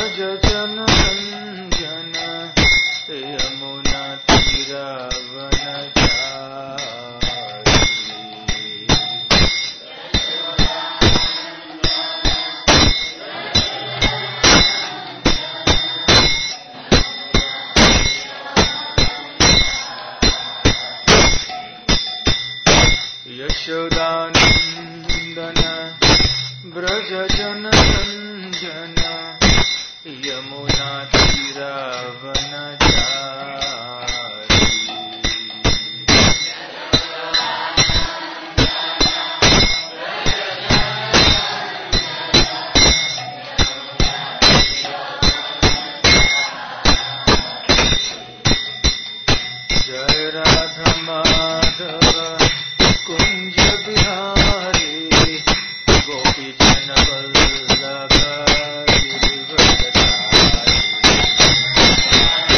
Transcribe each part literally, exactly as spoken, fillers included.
ब्रज जन रंजन यमुना तीरावनचारि यशोदानंदन ब्रज जन रंजन यमुना तीरावनचारि जय राधा माधव कुंज बिहारी गोपी जन Vallabh Girivardhari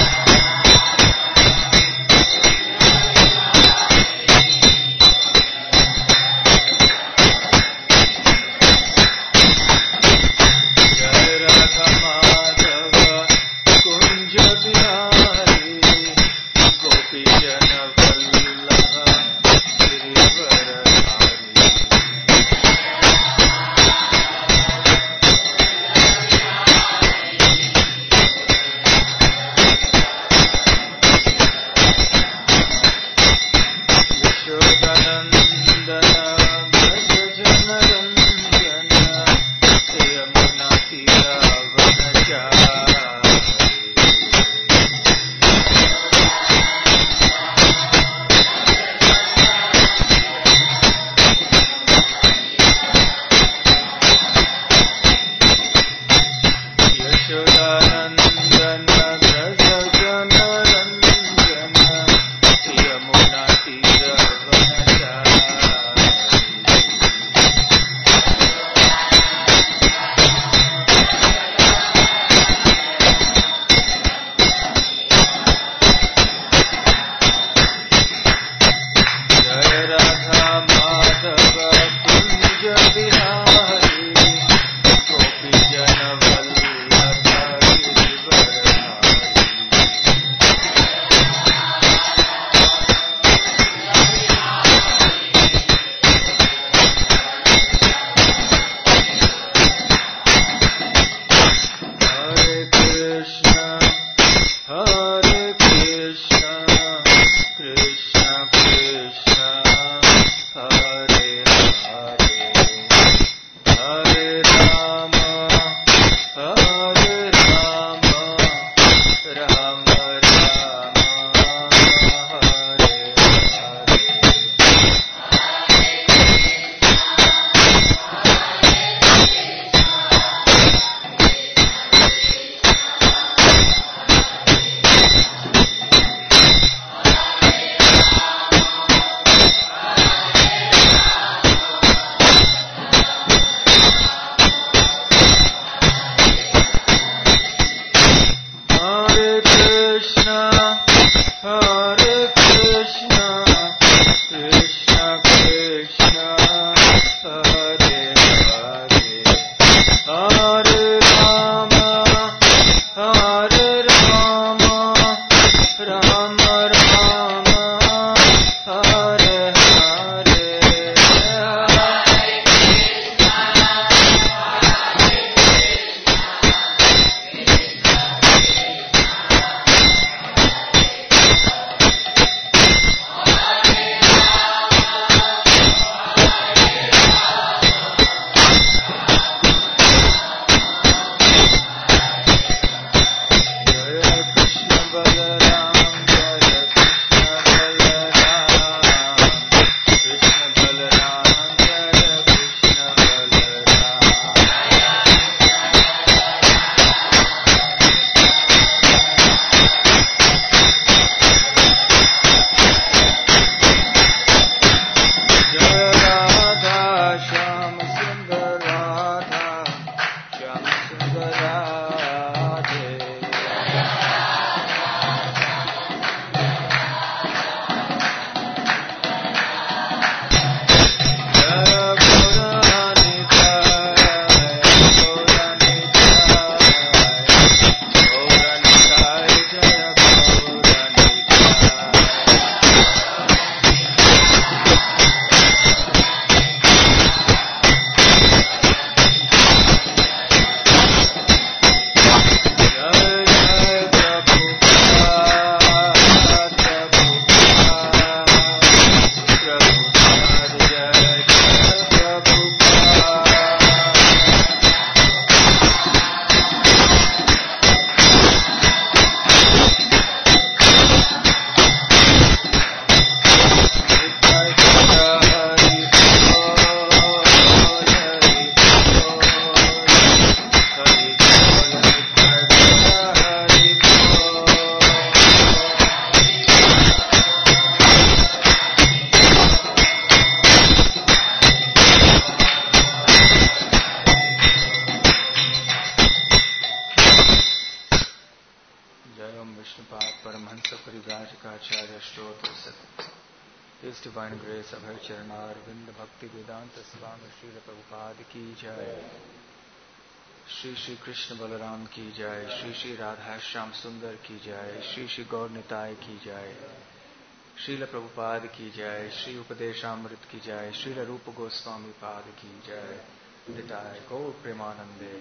Vishnupad Paramahansa Parivrajakacarya Shtotra Sat His Divine Grace Abhay Charanar Vinda Bhakti Vedanta Swami Srila Prabhupada Ki Jai Shri Shri Krishna Balaram Ki Jai Shri Shri Radha Shyam Sundar Ki Jai Shri Shri Gaur Nitai Ki Jai Srila Prabhupada Ki Jai Shri Upadeshamrit Ki Jai Srila Rupa Goswami Pad Ki Jai Nitai Gaur Premanande.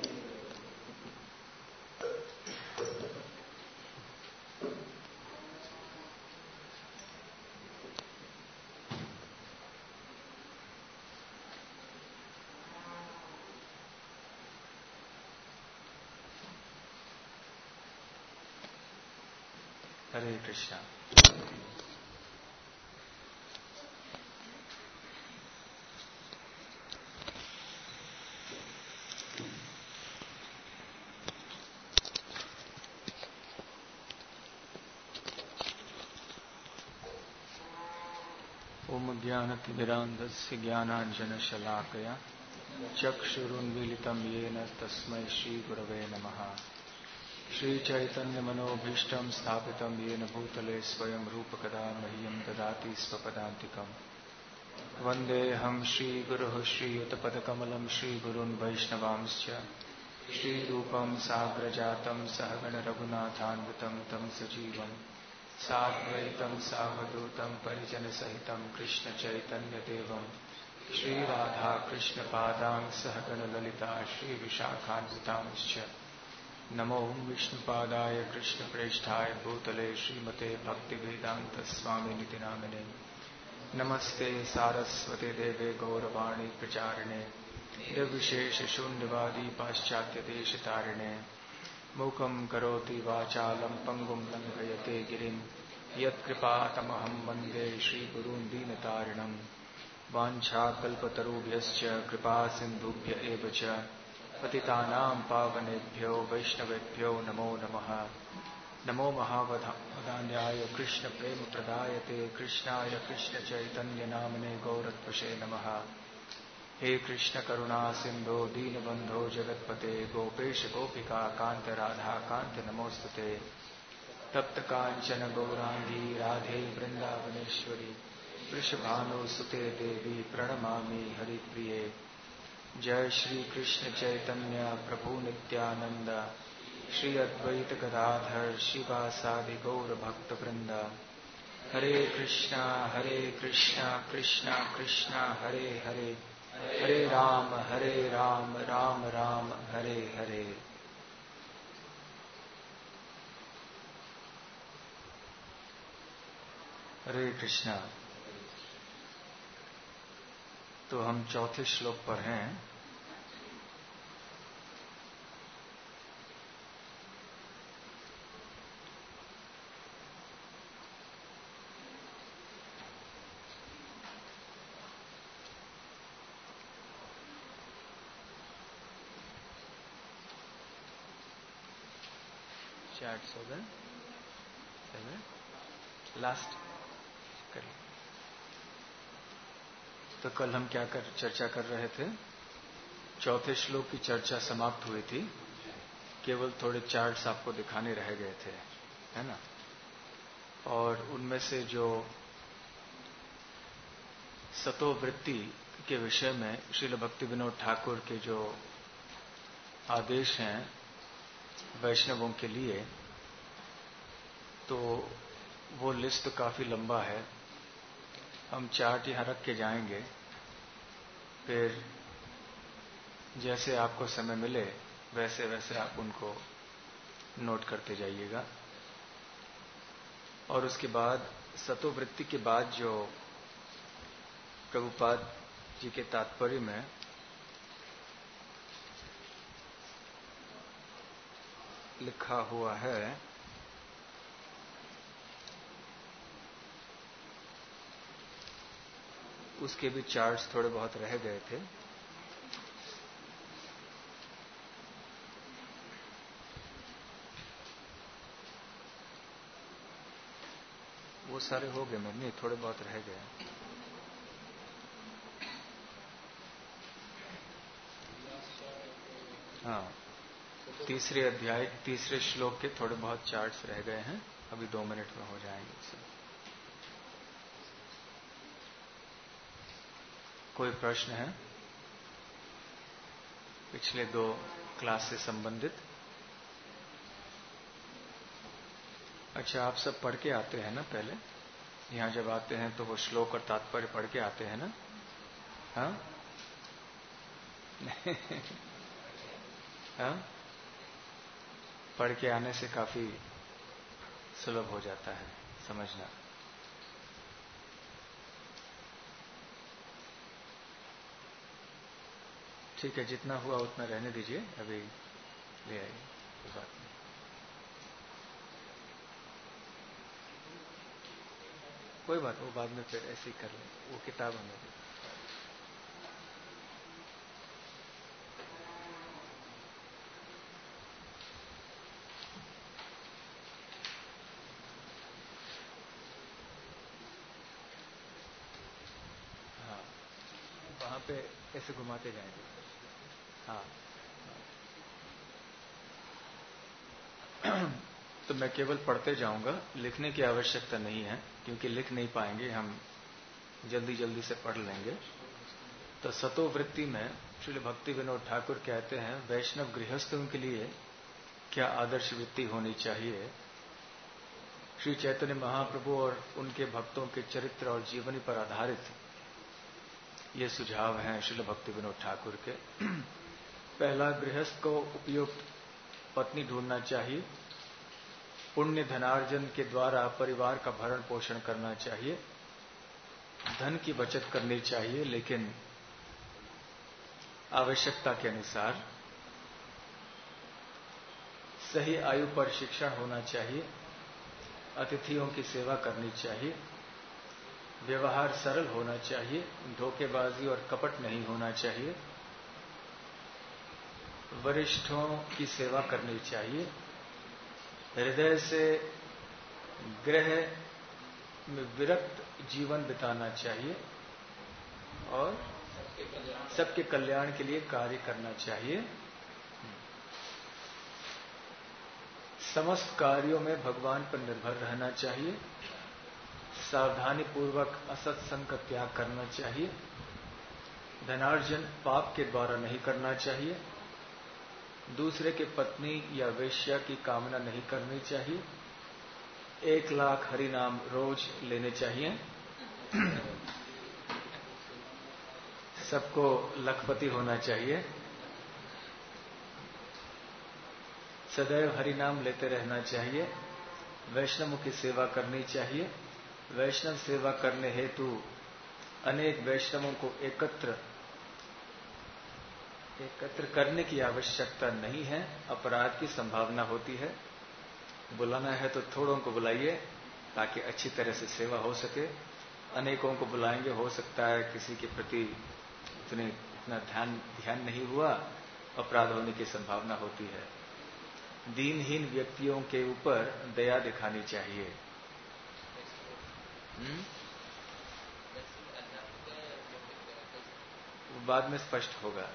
Hare Krishna. Om Jnanatimirandasya Jnananjana-shalakaya Chakshurunmilitam Yena Tasmai Shri Gurave Namaha. Shri Chaitanya Manobhishtam Sthapitam Yena Bhutale Swayam Rupa Kada Mahyam Dadati Svapadantikam Vandeham Shri Guruh Shri Yutapadakamalam Shri Gurun Vaishnavamscha Shri Rupam Sagrajatam Sahagana Raghunathanvitam Tam Sajivam Sadvaitam Savadutam Parijana Sahitam Krishna Chaitanya Devam Shri Radha Krishna Padang Sahagana Lalita Shri Vishakhanvitamscha Namo Vishnupadaya Krishna Preshthaya Bhutale Srimate Bhakti Vedanta Swami Niti Namane Namaste Saraswate Deve Gauravani Pracharane Nirvishesha Shunyavadi Paschatya Deshatarane Mukam Karoti Vachalam Pangum Langhayate Girim Yat Kripatamaham Vande Shri Gurun Dinatarinam Vancha Kalpatarubhyascha Kripa Sindhubhya Evacha Patitanam Pavanebhyo Vaishnavebhyo Namo Namaha Namo Mahavadanyaya Krishna Prema Pradayate Krishnaya Krishna Chaitanya Namane Gauratpashe Namaha He Krishna Karuna Sindho Deenabandho Jagatpate Gopesha Gopika Kanta Radha Kanta Namostate Tapta Kanchana Gaurangi Radhe Vrindavaneshwari Vrishabhanu Sute Devi Pranamami Hari Priye Jai Shri Krishna Chaitanya Prabhu Nityananda Shri Advaita Gadadhar Shivasadi Gaura Bhakta Vrinda Hare Krishna Hare Krishna Krishna Krishna Hare Hare Hare Ram Hare Ram Ram Ram Hare Hare. Hare Krishna. तो हम चौथे श्लोक पर हैं. Chats हो गए last कर. तो कल हम क्या कर चर्चा कर रहे थे. चौथे श्लोक की चर्चा समाप्त हुई थी. केवल थोड़े चार्ट्स आपको दिखाने रह गए थे, है ना. और उनमें से जो सतोवृत्ति के विषय में श्रील भक्ति विनोद ठाकुर के जो आदेश हैं वैष्णवों के लिए, तो वो लिस्ट काफी लंबा है. हम चार्ट यहां रख के जाएंगे. फिर जैसे आपको समय मिले वैसे वैसे आप उनको नोट करते जाइएगा. और उसके बाद सतोवृत्ति के बाद जो प्रभुपाद जी के तात्पर्य में लिखा हुआ है, उसके भी चार्ट्स थोड़े बहुत रह गए थे. वो सारे हो गए. नहीं, थोड़े बहुत रह गए. हाँ, तीसरे अध्याय तीसरे श्लोक के थोड़े बहुत चार्ट्स रह गए हैं, अभी दो मिनट में हो जाएंगे सब। कोई प्रश्न है पिछले दो क्लास से संबंधित? अच्छा, आप सब पढ़ के आते हैं ना? पहले यहाँ जब आते हैं तो वो श्लोक और तात्पर्य पढ़ के आते हैं ना? हाँ हाँ, पढ़ के आने से काफी सुलभ हो जाता है समझना। ठीक है, जितना हुआ उतना रहने दीजिए, अभी ले आइए, कोई बात नहीं। कोई बात, वो बाद में फिर ऐसे ही कर लें, वो किताब हमें दे। हाँ, वहां पे ऐसे घुमाते जाएंगे। हाँ, तो मैं केवल पढ़ते जाऊंगा, लिखने की आवश्यकता नहीं है, क्योंकि लिख नहीं पाएंगे हम, जल्दी जल्दी से पढ़ लेंगे। तो सतोवृत्ति में श्री भक्ति विनोद ठाकुर कहते हैं, वैष्णव गृहस्थों के लिए क्या आदर्श वृत्ति होनी चाहिए। श्री चैतन्य महाप्रभु और उनके भक्तों के चरित्र और जीवनी पर आधारित ये सुझाव हैं श्री भक्ति विनोद ठाकुर के। पहला, गृहस्थ को उपयुक्त पत्नी ढूंढना चाहिए। पुण्य धनार्जन के द्वारा परिवार का भरण पोषण करना चाहिए। धन की बचत करनी चाहिए, लेकिन आवश्यकता के अनुसार। सही आयु पर शिक्षण होना चाहिए। अतिथियों की सेवा करनी चाहिए। व्यवहार सरल होना चाहिए। धोखेबाजी और कपट नहीं होना चाहिए। वरिष्ठों की सेवा करनी चाहिए। हृदय से गृह में विरक्त जीवन बिताना चाहिए और सबके कल्याण के लिए कार्य करना चाहिए। समस्त कार्यों में भगवान पर निर्भर रहना चाहिए। सावधानी पूर्वक असत्संग का त्याग करना चाहिए। धनार्जन पाप के द्वारा नहीं करना चाहिए। दूसरे के पत्नी या वेश्या की कामना नहीं करनी चाहिए। एक लाख हरि नाम रोज लेने चाहिए। सबको लखपति होना चाहिए। सदैव हरि नाम लेते रहना चाहिए। वैष्णवों की सेवा करनी चाहिए। वैष्णव सेवा करने हेतु अनेक वैष्णवों को एकत्र एकत्र करने की आवश्यकता नहीं है, अपराध की संभावना होती है। बुलाना है तो थोड़ों को बुलाइए ताकि अच्छी तरह से सेवा हो सके। अनेकों को बुलाएंगे, हो सकता है किसी के प्रति इतने इतना ध्यान ध्यान नहीं हुआ, अपराध होने की संभावना होती है। दीनहीन व्यक्तियों के ऊपर दया दिखानी चाहिए। हुँ? बाद में स्पष्ट होगा।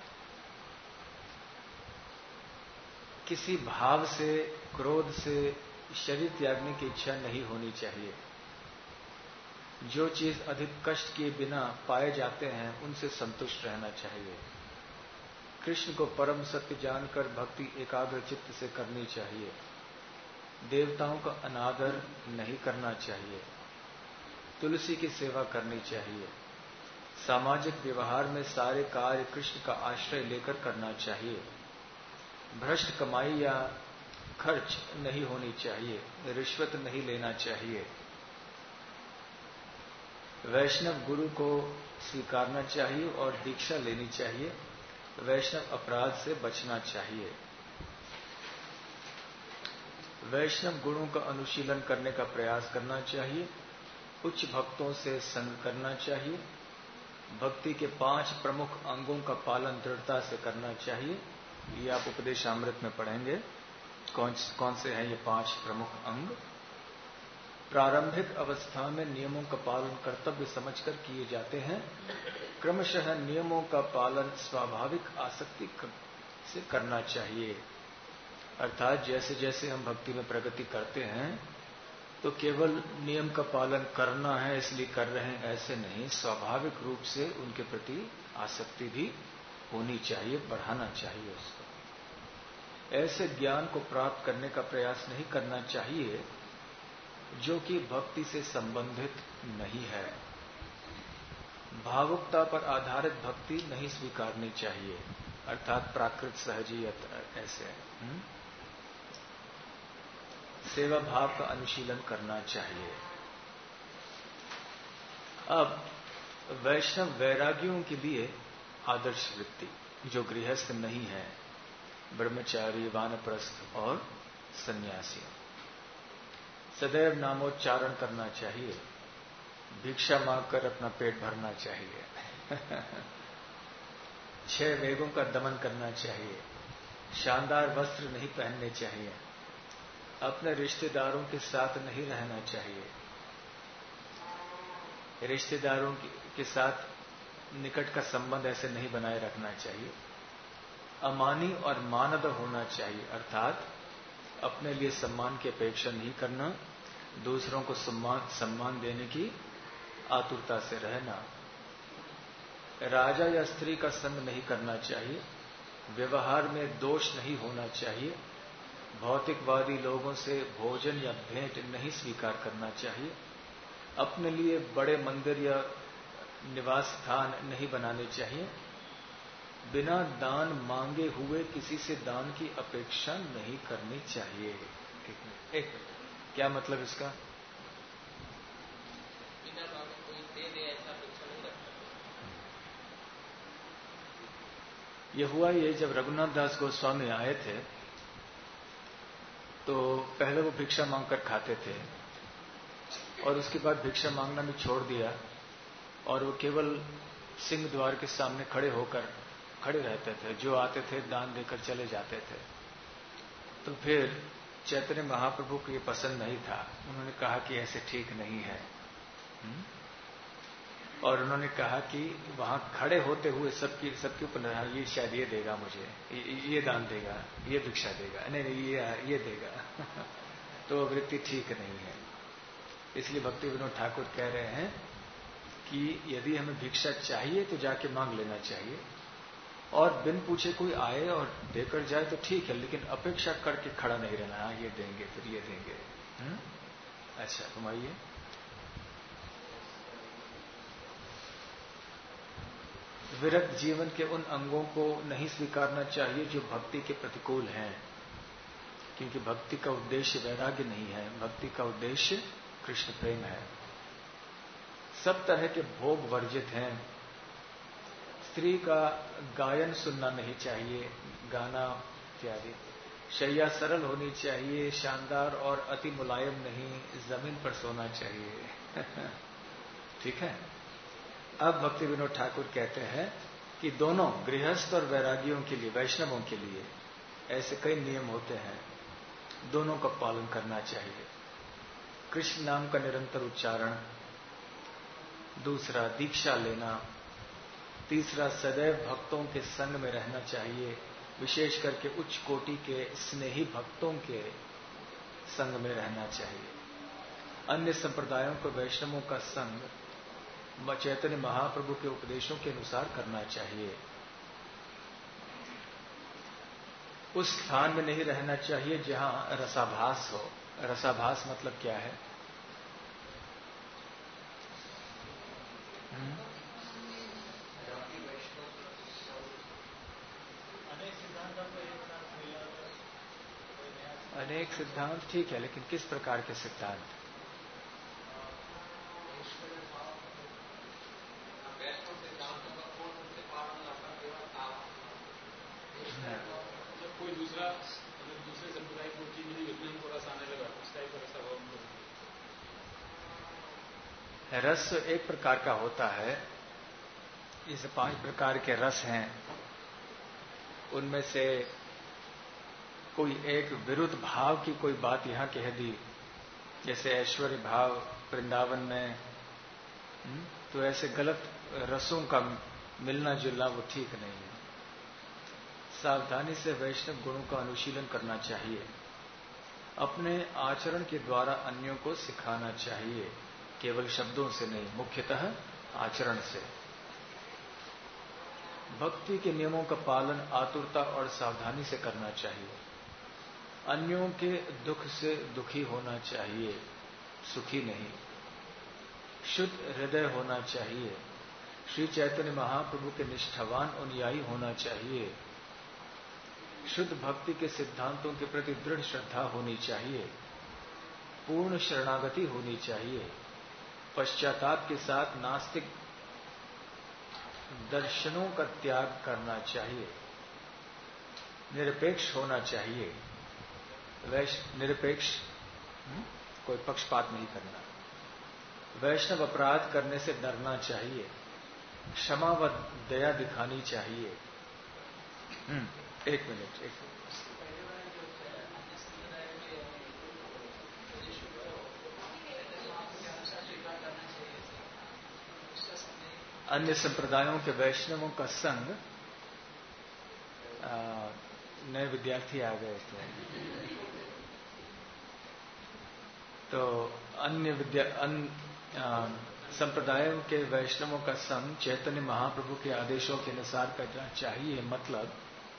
किसी भाव से, क्रोध से शरीर त्यागने की इच्छा नहीं होनी चाहिए। जो चीज अधिक कष्ट किए बिना पाए जाते हैं उनसे संतुष्ट रहना चाहिए। कृष्ण को परम सत्य जानकर भक्ति एकाग्र चित्त से करनी चाहिए। देवताओं का अनादर नहीं करना चाहिए। तुलसी की सेवा करनी चाहिए। सामाजिक व्यवहार में सारे कार्य कृष्ण का आश्रय लेकर करना चाहिए। भ्रष्ट कमाई या खर्च नहीं होनी चाहिए। रिश्वत नहीं लेना चाहिए। वैष्णव गुरु को स्वीकारना चाहिए और दीक्षा लेनी चाहिए। वैष्णव अपराध से बचना चाहिए। वैष्णव गुणों का अनुशीलन करने का प्रयास करना चाहिए। उच्च भक्तों से संग करना चाहिए। भक्ति के पांच प्रमुख अंगों का पालन दृढ़ता से करना चाहिए। ये आप उपदेशामृत में पढ़ेंगे कौन कौन से हैं ये पांच प्रमुख अंग। प्रारंभिक अवस्था में नियमों का पालन कर्तव्य समझकर किए जाते हैं। क्रमशः नियमों का पालन स्वाभाविक आसक्ति से करना चाहिए। अर्थात जैसे जैसे हम भक्ति में प्रगति करते हैं तो केवल नियम का पालन करना है इसलिए कर रहे हैं ऐसे नहीं, स्वाभाविक रूप से उनके प्रति आसक्ति भी होनी चाहिए, बढ़ाना चाहिए उसको। ऐसे ज्ञान को प्राप्त करने का प्रयास नहीं करना चाहिए जो कि भक्ति से संबंधित नहीं है। भावुकता पर आधारित भक्ति नहीं स्वीकारनी चाहिए, अर्थात प्राकृत सहजीयत ऐसे। हुँ? सेवा भाव का अनुशीलन करना चाहिए। अब वैष्णव वैरागियों के लिए आदर्श वृत्ति, जो गृहस्थ नहीं है, ब्रह्मचारी, वानप्रस्थ और सन्यासी, सदैव नामोच्चारण करना चाहिए, भिक्षा मांगकर अपना पेट भरना चाहिए छह वेगों का दमन करना चाहिए, शानदार वस्त्र नहीं पहनने चाहिए, अपने रिश्तेदारों के साथ नहीं रहना चाहिए, रिश्तेदारों के साथ निकट का संबंध ऐसे नहीं बनाए रखना चाहिए, अमानी और मानद होना चाहिए, अर्थात अपने लिए सम्मान की अपेक्षा नहीं करना, दूसरों को सम्मान सम्मान देने की आतुरता से रहना, राजा या स्त्री का संग नहीं करना चाहिए, व्यवहार में दोष नहीं होना चाहिए, भौतिकवादी लोगों से भोजन या भेंट नहीं स्वीकार करना चाहिए, अपने लिए बड़े मंदिर या निवास स्थान नहीं बनाने चाहिए, बिना दान मांगे हुए किसी से दान की अपेक्षा नहीं करनी चाहिए। एक, एक क्या मतलब इसका? बिना मांगे कोई दे दे ऐसा अपेक्षा नहीं रखना। यह हुआ ये, जब रघुनाथ दास गोस्वामी आए थे तो पहले वो भिक्षा मांगकर खाते थे और उसके बाद भिक्षा मांगना भी छोड़ दिया और वो केवल सिंह द्वार के सामने खड़े होकर खड़े रहते थे, जो आते थे दान देकर चले जाते थे। तो फिर चैतन्य महाप्रभु को ये पसंद नहीं था, उन्होंने कहा कि ऐसे ठीक नहीं है। हुँ? और उन्होंने कहा कि वहां खड़े होते हुए सबकी सबके ऊपर ये शायद ये देगा मुझे, ये, ये दान देगा, ये भिक्षा देगा, नहीं नहीं ये ये देगा तो वृत्ति ठीक नहीं है। इसलिए भक्ति विनोद ठाकुर कह रहे हैं कि यदि हमें भिक्षा चाहिए तो जाके मांग लेना चाहिए, और बिन पूछे कोई आए और देकर जाए तो ठीक है, लेकिन अपेक्षा करके खड़ा नहीं रहना, हाँ ये देंगे फिर ये देंगे। हुँ? अच्छा तुम आइए। विरक्त जीवन के उन अंगों को नहीं स्वीकारना चाहिए जो भक्ति के प्रतिकूल हैं, क्योंकि भक्ति का उद्देश्य वैराग्य नहीं है, भक्ति का उद्देश्य कृष्ण प्रेम है। सब तरह के भोग वर्जित हैं। स्त्री का गायन सुनना नहीं चाहिए, गाना इत्यादि। शैया सरल होनी चाहिए, शानदार और अति मुलायम नहीं, जमीन पर सोना चाहिए ठीक है। अब भक्ति विनोद ठाकुर कहते हैं कि दोनों गृहस्थ और वैरागियों के लिए, वैष्णवों के लिए ऐसे कई नियम होते हैं, दोनों का पालन करना चाहिए। कृष्ण नाम का निरंतर उच्चारण, दूसरा दीक्षा लेना, तीसरा सदैव भक्तों के संग में रहना चाहिए, विशेष करके उच्च कोटि के स्नेही भक्तों के संग में रहना चाहिए। अन्य संप्रदायों को वैष्णवों का संग चैतन्य महाप्रभु के उपदेशों के अनुसार करना चाहिए। उस स्थान में नहीं रहना चाहिए जहां रसाभास हो। रसाभास मतलब क्या है? हुँ? अनेक सिद्धांत ठीक है, लेकिन किस प्रकार के सिद्धांत? कोई दूसरा दूसरे संप्रदाय को की मेरी विज्ञान को रस आने लगा, उस टाइप का रसा भाव। रस एक प्रकार का होता है, इस पांच प्रकार के रस हैं, उनमें से कोई एक विरुद्ध भाव की कोई बात यहां कह दी, जैसे ऐश्वर्य भाव वृंदावन में, तो ऐसे गलत रसों का मिलना जुलना वो ठीक नहीं है। सावधानी से वैष्णव गुणों का अनुशीलन करना चाहिए। अपने आचरण के द्वारा अन्यों को सिखाना चाहिए, केवल शब्दों से नहीं, मुख्यतः आचरण से। भक्ति के नियमों का पालन आतुरता और सावधानी से करना चाहिए। अन्यों के दुख से दुखी होना चाहिए, सुखी नहीं। शुद्ध हृदय होना चाहिए। श्री चैतन्य महाप्रभु के निष्ठावान अनुयायी होना चाहिए। शुद्ध भक्ति के सिद्धांतों के प्रति दृढ़ श्रद्धा होनी चाहिए। पूर्ण शरणागति होनी चाहिए। पश्चाताप के साथ नास्तिक दर्शनों का त्याग करना चाहिए। निरपेक्ष होना चाहिए। वैष्णव निरपेक्ष, कोई पक्षपात नहीं करना। वैष्णव अपराध करने से डरना चाहिए। क्षमा व दया दिखानी चाहिए। एक मिनट एक अन्य संप्रदायों के वैष्णवों का संग, नए विद्यार्थी आ गए थे, तो अन्य विद्या अन्य संप्रदायों के वैष्णवों का संग चैतन्य महाप्रभु के आदेशों के अनुसार करना चाहिए। मतलब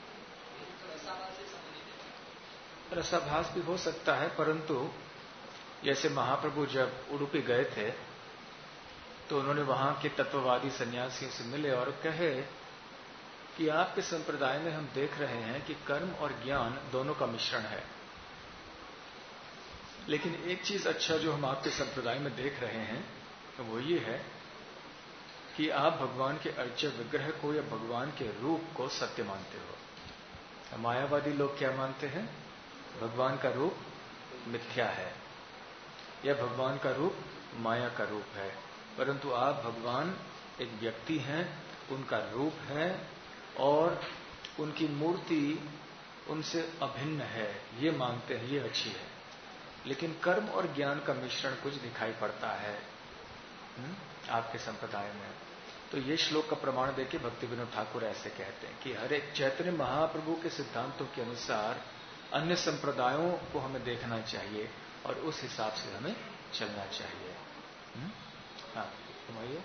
रसाभास भी हो सकता है, परंतु जैसे महाप्रभु जब उडुपी गए थे तो उन्होंने वहां के तत्ववादी सन्यासियों से मिले और कहे कि आपके संप्रदाय में हम देख रहे हैं कि कर्म और ज्ञान दोनों का मिश्रण है, लेकिन एक चीज अच्छा जो हम आपके संप्रदाय में देख रहे हैं तो वो ये है कि आप भगवान के अर्च्य विग्रह को या भगवान के रूप को सत्य मानते हो। मायावादी लोग क्या मानते हैं? भगवान का रूप मिथ्या है या भगवान का रूप माया का रूप है, परंतु आप भगवान एक व्यक्ति हैं, उनका रूप है और उनकी मूर्ति उनसे अभिन्न है, ये मानते हैं, ये अच्छी है। लेकिन कर्म और ज्ञान का मिश्रण कुछ दिखाई पड़ता है हुँ? आपके संप्रदाय में। तो ये श्लोक का प्रमाण देके भक्ति विनोद ठाकुर ऐसे कहते हैं कि हर एक चैतन्य महाप्रभु के सिद्धांतों के अनुसार अन्य संप्रदायों को हमें देखना चाहिए और उस हिसाब से हमें चलना चाहिए। हुँ? हाँ, घुमाइए।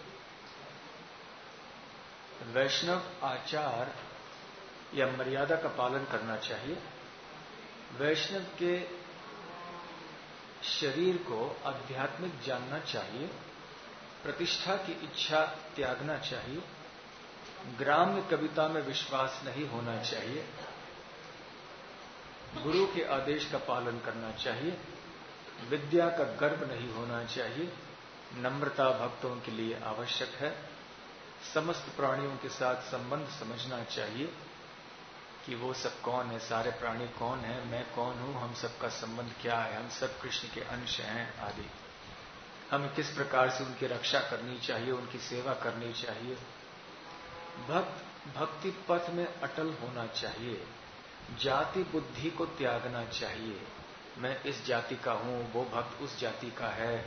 वैष्णव आचार या मर्यादा का पालन करना चाहिए। वैष्णव के शरीर को आध्यात्मिक जानना चाहिए। प्रतिष्ठा की इच्छा त्यागना चाहिए। ग्राम्य कविता में विश्वास नहीं होना चाहिए। गुरु के आदेश का पालन करना चाहिए। विद्या का गर्व नहीं होना चाहिए। नम्रता भक्तों के लिए आवश्यक है। समस्त प्राणियों के साथ संबंध समझना चाहिए कि वो सब कौन है, सारे प्राणी कौन है, मैं कौन हूं, हम सबका संबंध क्या है, हम सब कृष्ण के अंश हैं आदि। हमें किस प्रकार से उनकी रक्षा करनी चाहिए, उनकी सेवा करनी चाहिए। भक्त भक्ति पथ में अटल होना चाहिए। जाति बुद्धि को त्यागना चाहिए। मैं इस जाति का हूं, वो भक्त उस जाति का है।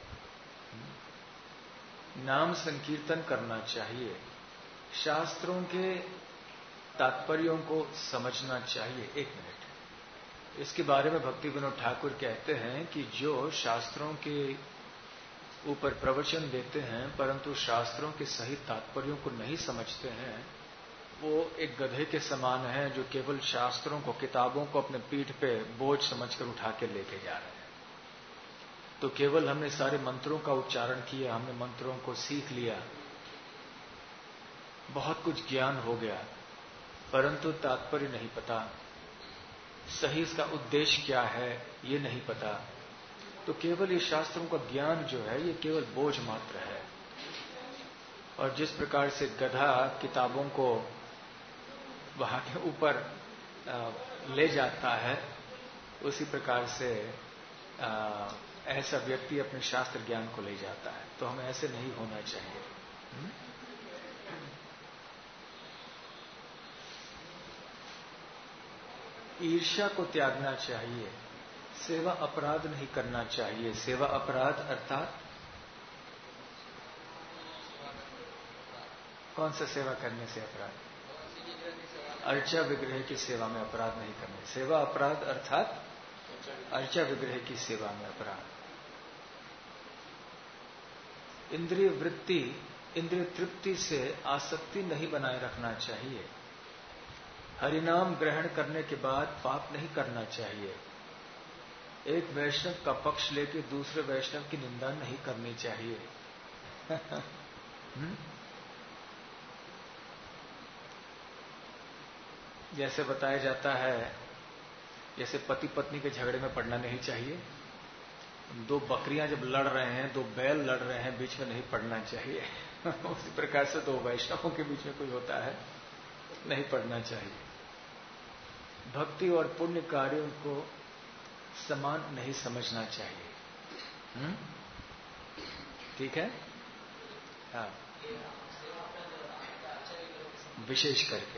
नाम संकीर्तन करना चाहिए। शास्त्रों के तात्पर्यों को समझना चाहिए। एक मिनट, इसके बारे में भक्ति विनोद ठाकुर कहते हैं कि जो शास्त्रों के ऊपर प्रवचन देते हैं परंतु शास्त्रों के सही तात्पर्यों को नहीं समझते हैं, वो एक गधे के समान है जो केवल शास्त्रों को, किताबों को अपने पीठ पे बोझ समझकर उठा के लेके जा रहे हैं। तो केवल हमने सारे मंत्रों का उच्चारण किया, हमने मंत्रों को सीख लिया, बहुत कुछ ज्ञान हो गया, परंतु तात्पर्य नहीं पता, सही इसका उद्देश्य क्या है ये नहीं पता। तो केवल ये शास्त्रों का ज्ञान जो है ये केवल बोझ मात्र है। और जिस प्रकार से गधा किताबों को वहां के ऊपर ले जाता है, उसी प्रकार से आ, ऐसा व्यक्ति अपने शास्त्र ज्ञान को ले जाता है। तो हमें ऐसे नहीं होना चाहिए। हुँ? ईर्ष्या को त्यागना चाहिए। सेवा अपराध नहीं करना चाहिए। सेवा अपराध अर्थात कौन सा सेवा करने से अपराध? अर्चा विग्रह की सेवा में अपराध नहीं करना। सेवा अपराध अर्थात अर्चा विग्रह की सेवा में अपराध। इंद्रिय वृत्ति, इंद्रिय तृप्ति से आसक्ति नहीं बनाए रखना चाहिए। हरिनाम ग्रहण करने के बाद पाप नहीं करना चाहिए। एक वैष्णव का पक्ष लेके दूसरे वैष्णव की निंदा नहीं करनी चाहिए। जैसे बताया जाता है, जैसे पति पत्नी के झगड़े में पड़ना नहीं चाहिए। दो बकरियां जब लड़ रहे हैं, दो बैल लड़ रहे हैं, बीच में नहीं पड़ना चाहिए। उसी प्रकार से दो वैष्णवों के बीच में कोई होता है, नहीं पड़ना चाहिए। भक्ति और पुण्य कार्यों को समान नहीं समझना चाहिए। हुँ? ठीक है? हाँ, विशेष करके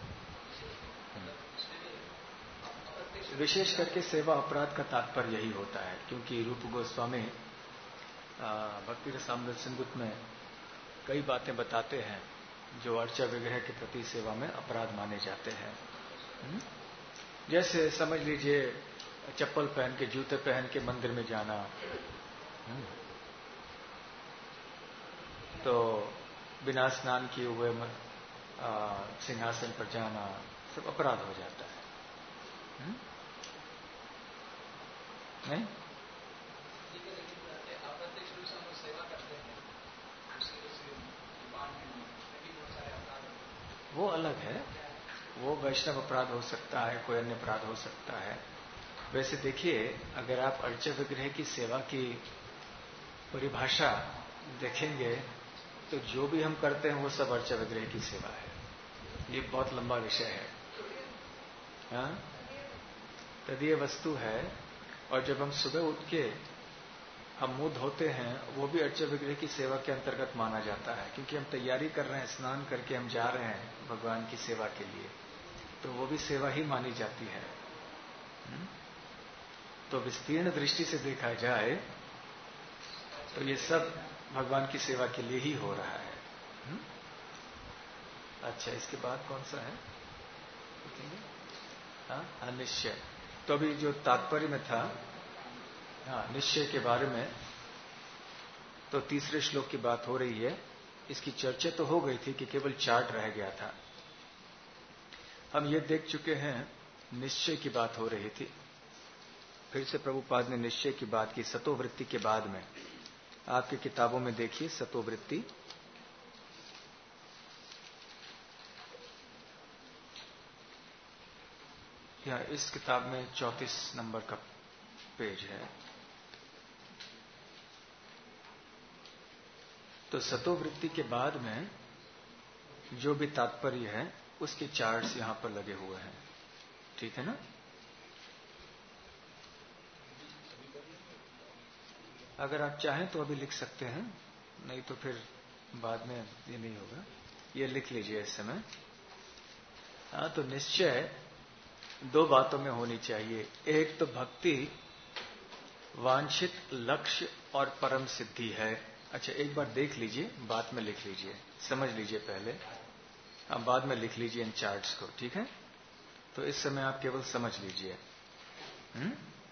विशेष करके सेवा अपराध का तात्पर्य यही होता है, क्योंकि रूप गोस्वामी भक्ति रसामृत सिंधुत में कई बातें बताते हैं जो अर्चा विग्रह के प्रति सेवा में अपराध माने जाते हैं। हुँ? जैसे समझ लीजिए चप्पल पहन के, जूते पहन के मंदिर में जाना, तो बिना स्नान किए हुए सिंहासन पर जाना, सब अपराध हो जाता है। हुँ? नहीं? वो अलग है, वो वैष्णव अपराध हो सकता है, कोई अन्य अपराध हो सकता है। वैसे देखिए, अगर आप अर्चा विग्रह की सेवा की परिभाषा देखेंगे तो जो भी हम करते हैं वो सब अर्चा विग्रह की सेवा है। ये बहुत लंबा विषय है। हाँ? तदीय वस्तु है। और जब हम सुबह उठ के हम मुंह धोते हैं, वो भी अर्चा विग्रह की सेवा के अंतर्गत माना जाता है, क्योंकि हम तैयारी कर रहे हैं, स्नान करके हम जा रहे हैं भगवान की सेवा के लिए, तो वो भी सेवा ही मानी जाती है। हुँ? तो विस्तीर्ण दृष्टि से देखा जाए तो ये सब भगवान की सेवा के लिए ही हो रहा है। हुँ? अच्छा, इसके बाद कौन सा है? हाँ, निश्चय। तो अभी जो तात्पर्य में था, हाँ, निश्चय के बारे में, तो तीसरे श्लोक की बात हो रही है। इसकी चर्चा तो हो गई थी कि केवल चार्ट रह गया था। हम ये देख चुके हैं, निश्चय की बात हो रही थी। फिर से प्रभुपाद ने निश्चय की बात की सतोवृत्ति के बाद में। आपकी किताबों में देखिए सतोवृत्ति, या इस किताब में चौंतीस नंबर का पेज है। तो सतोवृत्ति के बाद में जो भी तात्पर्य है उसके चार्ट्स यहां पर लगे हुए हैं। ठीक है ना? अगर आप चाहें तो अभी लिख सकते हैं, नहीं तो फिर बाद में ये नहीं होगा। ये लिख लीजिए इस समय। हाँ, तो निश्चय दो बातों में होनी चाहिए। एक तो भक्ति वांछित लक्ष्य और परम सिद्धि है। अच्छा, एक बार देख लीजिए, बाद में लिख लीजिए, समझ लीजिए पहले, अब बाद में लिख लीजिए इन चार्ट्स को। ठीक है? तो इस समय आप केवल समझ लीजिए। हुँ?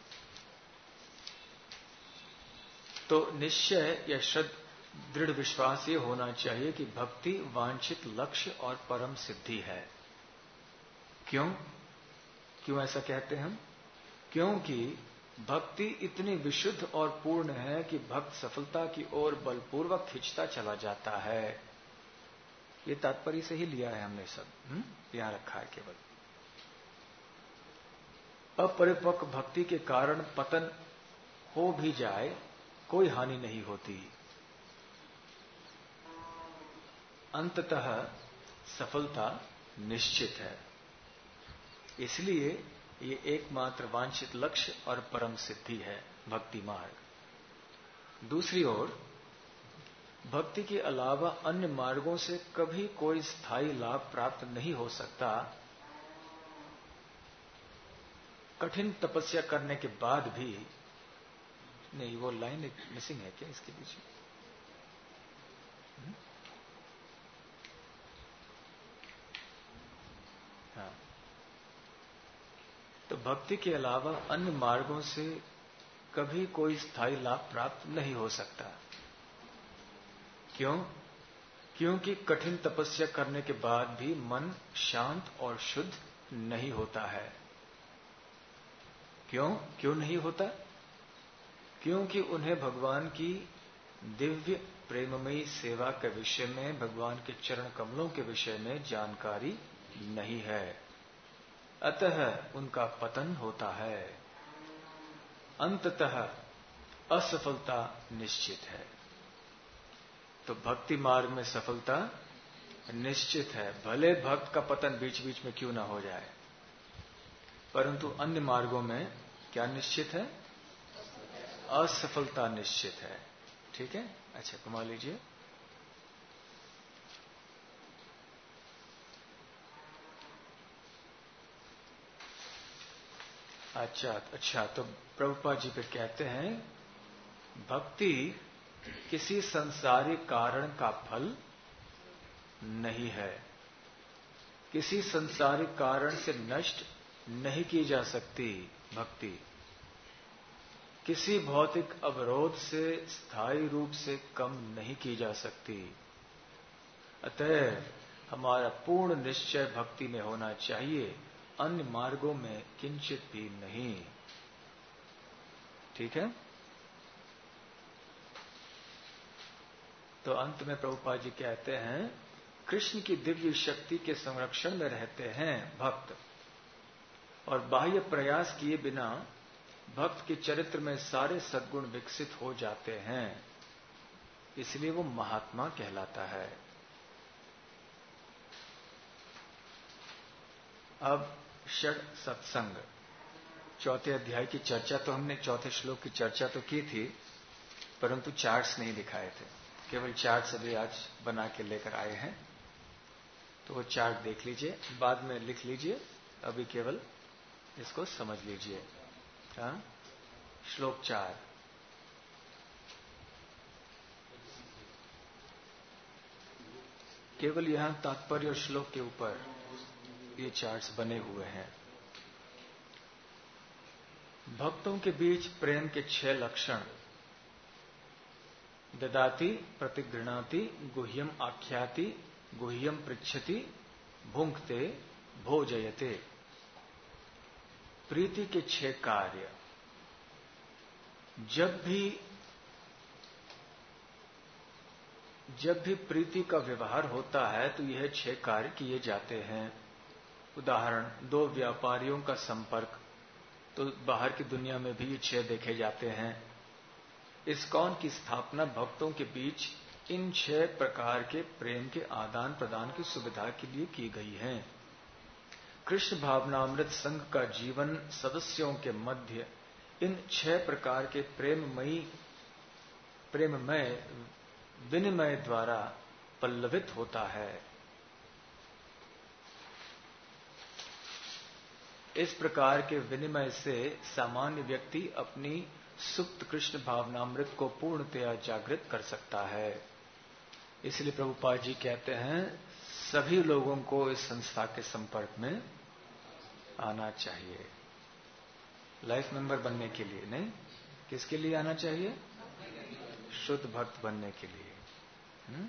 तो निश्चय या श्रद्ध दृढ़ विश्वास ये होना चाहिए कि भक्ति वांछित लक्ष्य और परम सिद्धि है। क्यों क्यों ऐसा कहते हैं हम? क्योंकि भक्ति इतनी विशुद्ध और पूर्ण है कि भक्त सफलता की ओर बलपूर्वक खिंचता चला जाता है। ये तात्पर्य से ही लिया है हमने सब, हुँ? यहां रखा है केवल। अपरिपक्व भक्ति के कारण पतन हो भी जाए कोई हानि नहीं होती, अंततः सफलता निश्चित है। इसलिए ये एकमात्र वांछित लक्ष्य और परम सिद्धि है भक्ति मार्ग। दूसरी ओर भक्ति के अलावा अन्य मार्गों से कभी कोई स्थायी लाभ प्राप्त नहीं हो सकता। कठिन तपस्या करने के बाद भी नहीं, वो लाइन एक मिसिंग है क्या इसके पीछे? हाँ, भक्ति के अलावा अन्य मार्गों से कभी कोई स्थायी लाभ प्राप्त नहीं हो सकता। क्यों? क्योंकि कठिन तपस्या करने के बाद भी मन शांत और शुद्ध नहीं होता है। क्यों? क्यों नहीं होता? क्योंकि उन्हें भगवान की दिव्य प्रेममयी सेवा के विषय में, भगवान के चरण कमलों के विषय में जानकारी नहीं है। अतः उनका पतन होता है। अंततः असफलता निश्चित है। तो भक्ति मार्ग में सफलता निश्चित है, भले भक्त का पतन बीच बीच में क्यों ना हो जाए, परंतु अन्य मार्गों में क्या निश्चित है? असफलता निश्चित है। ठीक है, अच्छा घुमा लीजिए। अच्छा अच्छा तो प्रभुपाद जी फिर कहते हैं, भक्ति किसी संसारी कारण का फल नहीं है, किसी संसारी कारण से नष्ट नहीं की जा सकती। भक्ति किसी भौतिक अवरोध से स्थायी रूप से कम नहीं की जा सकती। अतः हमारा पूर्ण निश्चय भक्ति में होना चाहिए, अन्य मार्गों में किंचित भी नहीं। ठीक है, तो अंत में प्रभुपाद जी कहते हैं, कृष्ण की दिव्य शक्ति के संरक्षण में रहते हैं भक्त, और बाह्य प्रयास किए बिना भक्त के चरित्र में सारे सद्गुण विकसित हो जाते हैं, इसलिए वो महात्मा कहलाता है। अब षड सत्संग, चौथे अध्याय की चर्चा तो हमने, चौथे श्लोक की चर्चा तो की थी, परंतु चार्ट्स नहीं दिखाए थे। केवल चार्ट्स अभी आज बना के लेकर आए हैं, तो वो चार्ट देख लीजिए, बाद में लिख लीजिए, अभी केवल इसको समझ लीजिए। हाँ, श्लोक चार। केवल यहां तात्पर्य और श्लोक के ऊपर ये चार्ट्स बने हुए हैं। भक्तों के बीच प्रेम के छह लक्षण: ददाति, प्रतिगृणाति, गुह्यम आख्याति, गुह्यम पृच्छति, भुंक्ते, भोजयते। प्रीति के छह कार्य। जब भी जब भी प्रीति का व्यवहार होता है तो यह छह कार्य किए जाते हैं। उदाहरण, दो व्यापारियों का संपर्क, तो बाहर की दुनिया में भी ये छह देखे जाते हैं। इस्कॉन की स्थापना भक्तों के बीच इन छह प्रकार के प्रेम के आदान प्रदान की सुविधा के लिए की गई है। कृष्ण भावनामृत संघ का जीवन सदस्यों के मध्य इन छह प्रकार के प्रेममयी प्रेममय विनिमय द्वारा पल्लवित होता है। इस प्रकार के विनिमय से सामान्य व्यक्ति अपनी सुप्त कृष्ण भावनामृत को पूर्णतया जागृत कर सकता है। इसलिए प्रभुपाद जी कहते हैं, सभी लोगों को इस संस्था के संपर्क में आना चाहिए। लाइफ मेंबर बनने के लिए नहीं, किसके लिए आना चाहिए? शुद्ध भक्त बनने के लिए। हुँ?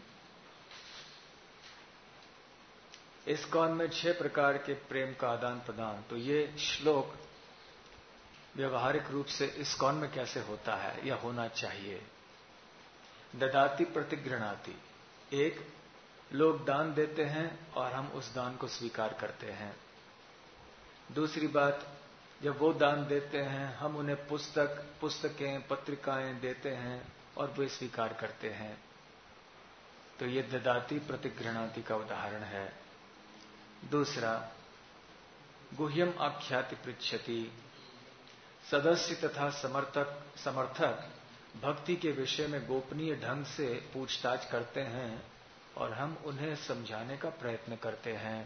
इस्कॉन में छह प्रकार के प्रेम का आदान प्रदान, तो ये श्लोक व्यवहारिक रूप से इस्कॉन में कैसे होता है या होना चाहिए। ददाति, प्रतिगृणाति, एक लोग दान देते हैं और हम उस दान को स्वीकार करते हैं। दूसरी बात, जब वो दान देते हैं हम उन्हें पुस्तक पुस्तकें पत्रिकाएं देते हैं और वे स्वीकार करते हैं। तो ये ददाति प्रतिगृणाति का उदाहरण है। दूसरा, गुह्यम आख्याति पृच्छति, सदस्य तथा समर्थक समर्थक भक्ति के विषय में गोपनीय ढंग से पूछताछ करते हैं और हम उन्हें समझाने का प्रयत्न करते हैं।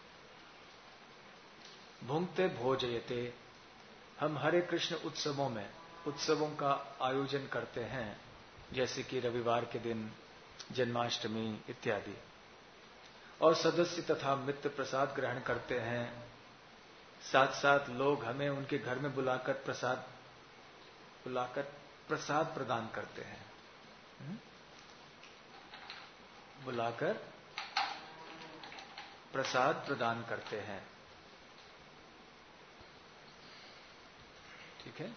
भुंक्ते भोजयते, हम हरे कृष्ण उत्सवों में उत्सवों का आयोजन करते हैं, जैसे कि रविवार के दिन, जन्माष्टमी इत्यादि, और सदस्य तथा मित्र प्रसाद ग्रहण करते हैं। साथ साथ लोग हमें उनके घर में बुलाकर प्रसाद बुलाकर प्रसाद प्रदान करते हैं, बुलाकर प्रसाद प्रदान करते हैं। ठीक है।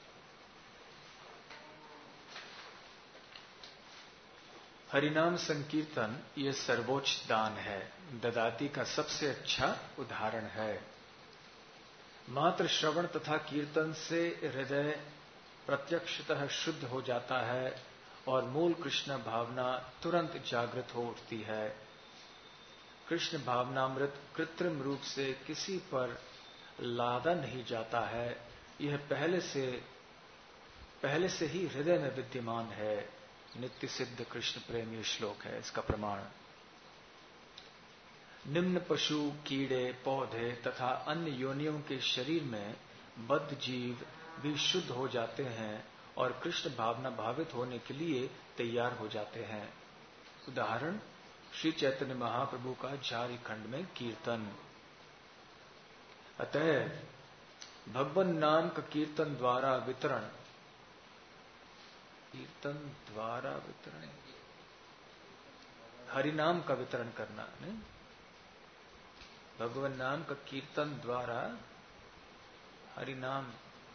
हरिनाम संकीर्तन ये सर्वोच्च दान है, ददाती का सबसे अच्छा उदाहरण है। मात्र श्रवण तथा कीर्तन से हृदय प्रत्यक्षतः शुद्ध हो जाता है और मूल कृष्ण भावना तुरंत जागृत हो उठती है। कृष्ण भावनामृत कृत्रिम रूप से किसी पर लादा नहीं जाता है, यह पहले से पहले से ही हृदय में विद्यमान है। नित्य सिद्ध कृष्ण प्रेम ये श्लोक है इसका प्रमाण। निम्न पशु, कीड़े, पौधे तथा अन्य योनियों के शरीर में बद्ध जीव भी शुद्ध हो जाते हैं और कृष्ण भावना भावित होने के लिए तैयार हो जाते हैं। उदाहरण श्री चैतन्य महाप्रभु का झारखंड में कीर्तन। अतः भगवान नाम का कीर्तन द्वारा वितरण कीर्तन द्वारा वितरण हरिनाम का वितरण करना, नहीं? भगवान नाम का कीर्तन द्वारा हरिनाम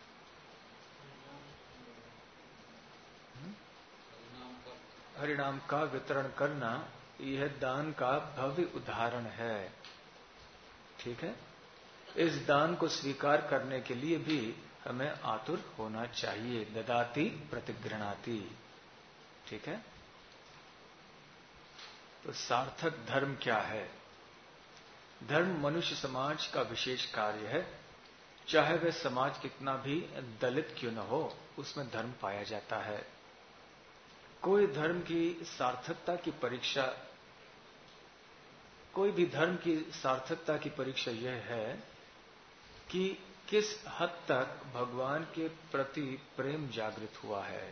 हरिनाम का वितरण करना, यह दान का भव्य उदाहरण है। ठीक है। इस दान को स्वीकार करने के लिए भी हमें आतुर होना चाहिए। ददाति प्रतिगृणाति। ठीक है। तो सार्थक धर्म क्या है? धर्म मनुष्य समाज का विशेष कार्य है। चाहे वह समाज कितना भी दलित क्यों न हो, उसमें धर्म पाया जाता है। कोई धर्म की सार्थकता की परीक्षा कोई भी धर्म की सार्थकता की परीक्षा यह है कि किस हद तक भगवान के प्रति प्रेम जागृत हुआ है।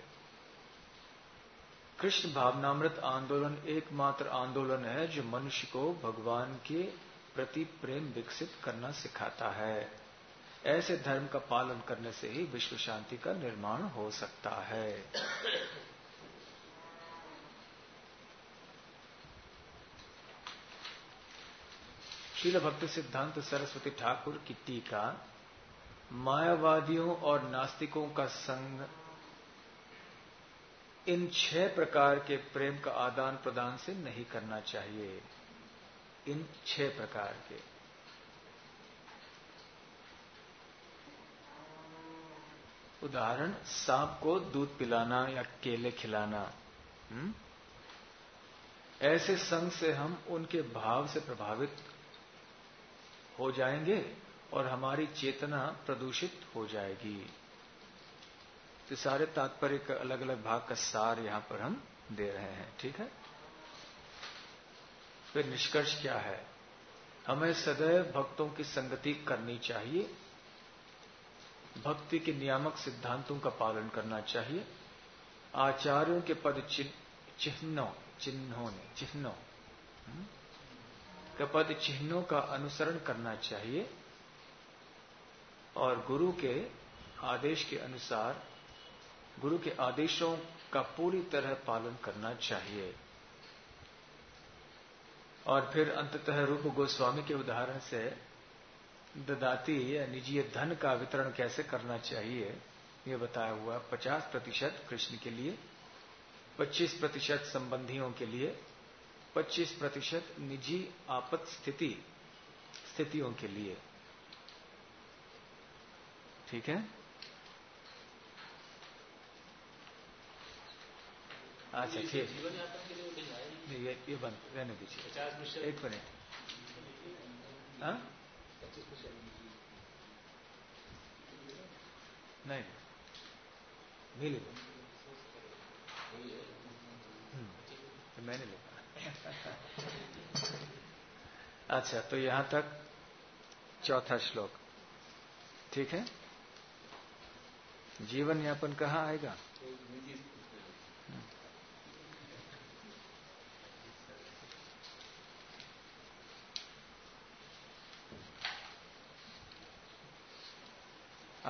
कृष्ण भावनामृत आंदोलन एकमात्र आंदोलन है जो मनुष्य को भगवान के प्रति प्रेम विकसित करना सिखाता है। ऐसे धर्म का पालन करने से ही विश्व शांति का निर्माण हो सकता है। श्रील भक्ति सिद्धांत सरस्वती ठाकुर की टीका। मायावादियों और नास्तिकों का संग इन छह प्रकार के प्रेम का आदान प्रदान से नहीं करना चाहिए। इन छह प्रकार के उदाहरण, सांप को दूध पिलाना या केले खिलाना। हुँ? ऐसे संग से हम उनके भाव से प्रभावित हो जाएंगे और हमारी चेतना प्रदूषित हो जाएगी। तो सारे तात्पर्य का अलग अलग भाग का सार यहां पर हम दे रहे हैं। ठीक है। फिर निष्कर्ष क्या है? हमें सदैव भक्तों की संगति करनी चाहिए, भक्ति के नियामक सिद्धांतों का पालन करना चाहिए, आचार्यों के पद चिन्हों चिन्हों ने चिन्हों का पद चिन्हों का अनुसरण करना चाहिए और गुरु के आदेश के अनुसार गुरु के आदेशों का पूरी तरह पालन करना चाहिए। और फिर अंततः रूप गोस्वामी के उदाहरण से ददाती या निजी धन का वितरण कैसे करना चाहिए यह बताया हुआ। पचास प्रतिशत कृष्ण के लिए, पच्चीस प्रतिशत संबंधियों के लिए, पच्चीस प्रतिशत निजी आपात स्थिति स्थितियों के लिए। ठीक है। अच्छा ठीक, जीवन यापन के लिए वो डिजाइन ये ये बंद रहने दीजिए, पचास प्रतिशत एक मिनट। हाँ पच्चीस प्रतिशत नहीं मिले तो मैंने लिखा। अच्छा, तो यहां तक चौथा श्लोक। ठीक है। जीवन यापन कहाँ आएगा?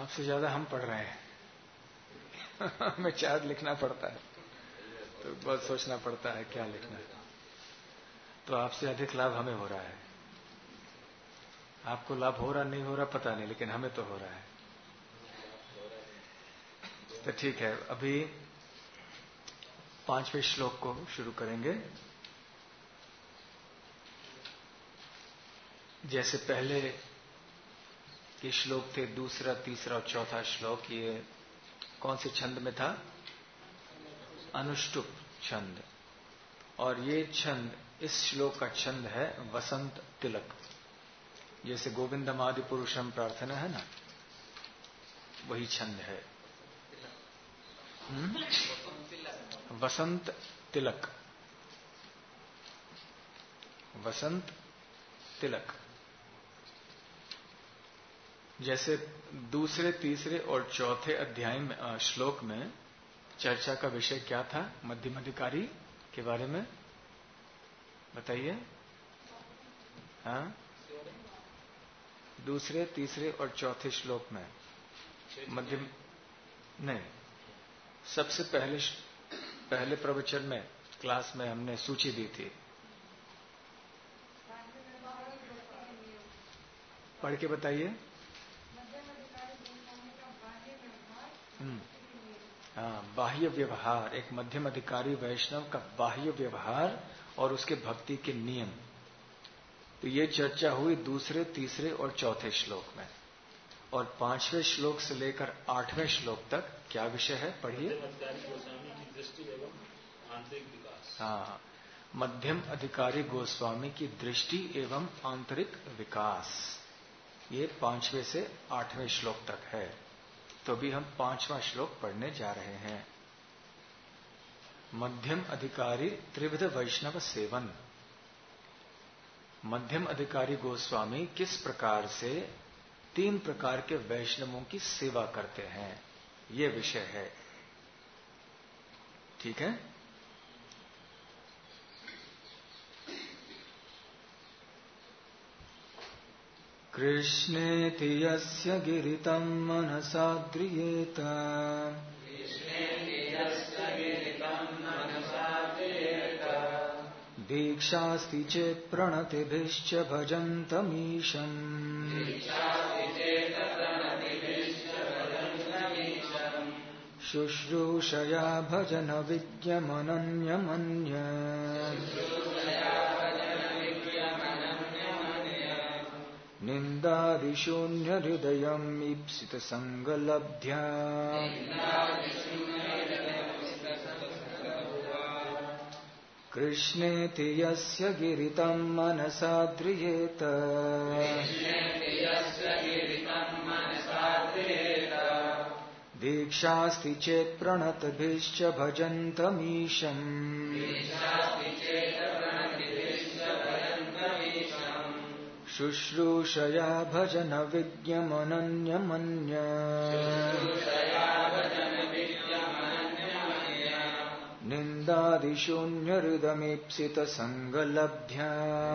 आपसे ज्यादा हम पढ़ रहे हैं। हमें चार्ट लिखना पड़ता है तो बहुत सोचना पड़ता है क्या लिखना है। तो आपसे अधिक लाभ हमें हो रहा है। आपको लाभ हो रहा नहीं हो रहा पता नहीं, लेकिन हमें तो हो रहा है। तो ठीक है, अभी पांचवें श्लोक को शुरू करेंगे। जैसे पहले के श्लोक थे, दूसरा, तीसरा और चौथा श्लोक, ये कौन से छंद में था? अनुष्टुप छंद। और ये छंद, इस श्लोक का छंद है वसंत तिलक। जैसे गोविंदम आदि पुरुषम प्रार्थना है ना, वही छंद है। हुँ? वसंत तिलक, वसंत तिलक। जैसे दूसरे, तीसरे और चौथे अध्याय में, श्लोक में चर्चा का विषय क्या था? मध्यम अधिकारी के बारे में बताइए। हाँ, दूसरे, तीसरे और चौथे श्लोक में मध्यम नहीं, सबसे पहले पहले प्रवचन में क्लास में हमने सूची दी थी। पढ़ के बताइए। हम्म हाँ, बाह्य व्यवहार, एक मध्यम अधिकारी वैष्णव का बाह्य व्यवहार और उसके भक्ति के नियम। तो ये चर्चा हुई दूसरे, तीसरे और चौथे श्लोक में। और पांचवें श्लोक से लेकर आठवें श्लोक तक क्या विषय है? पढ़िए। हाँ, मध्यम अधिकारी गोस्वामी की दृष्टि एवं आंतरिक विकास, ये पांचवें से आठवें श्लोक तक है। तो अभी हम पांचवा श्लोक पढ़ने जा रहे हैं। मध्यम अधिकारी त्रिविध वैष्णव सेवन। मध्यम अधिकारी गोस्वामी किस प्रकार से तीन प्रकार के वैष्णवों की सेवा करते हैं, ये विषय है। ठीक है। कृष्णेति यस्य गिरितं मनसा द्रियेत, दीक्षास्ति चेत् प्रणतिभिश्च भजन्तमीशम्। शुश्रूषया भजन विज्ञमनन्यमन्य। निन्दादिशून्य हृदयम् ईप्सित संगलब्ध्या। कृष्णेति यस्य गिरितं मनसा द्रियेत, दीक्षास्ति चेत् प्रणतभिश्च भजन्तमीशम्। शुश्रूषया भजन विज्ञमनन्यमन्य। निन्दादिशून्य हृदमीप्सित संगलब्ध्या।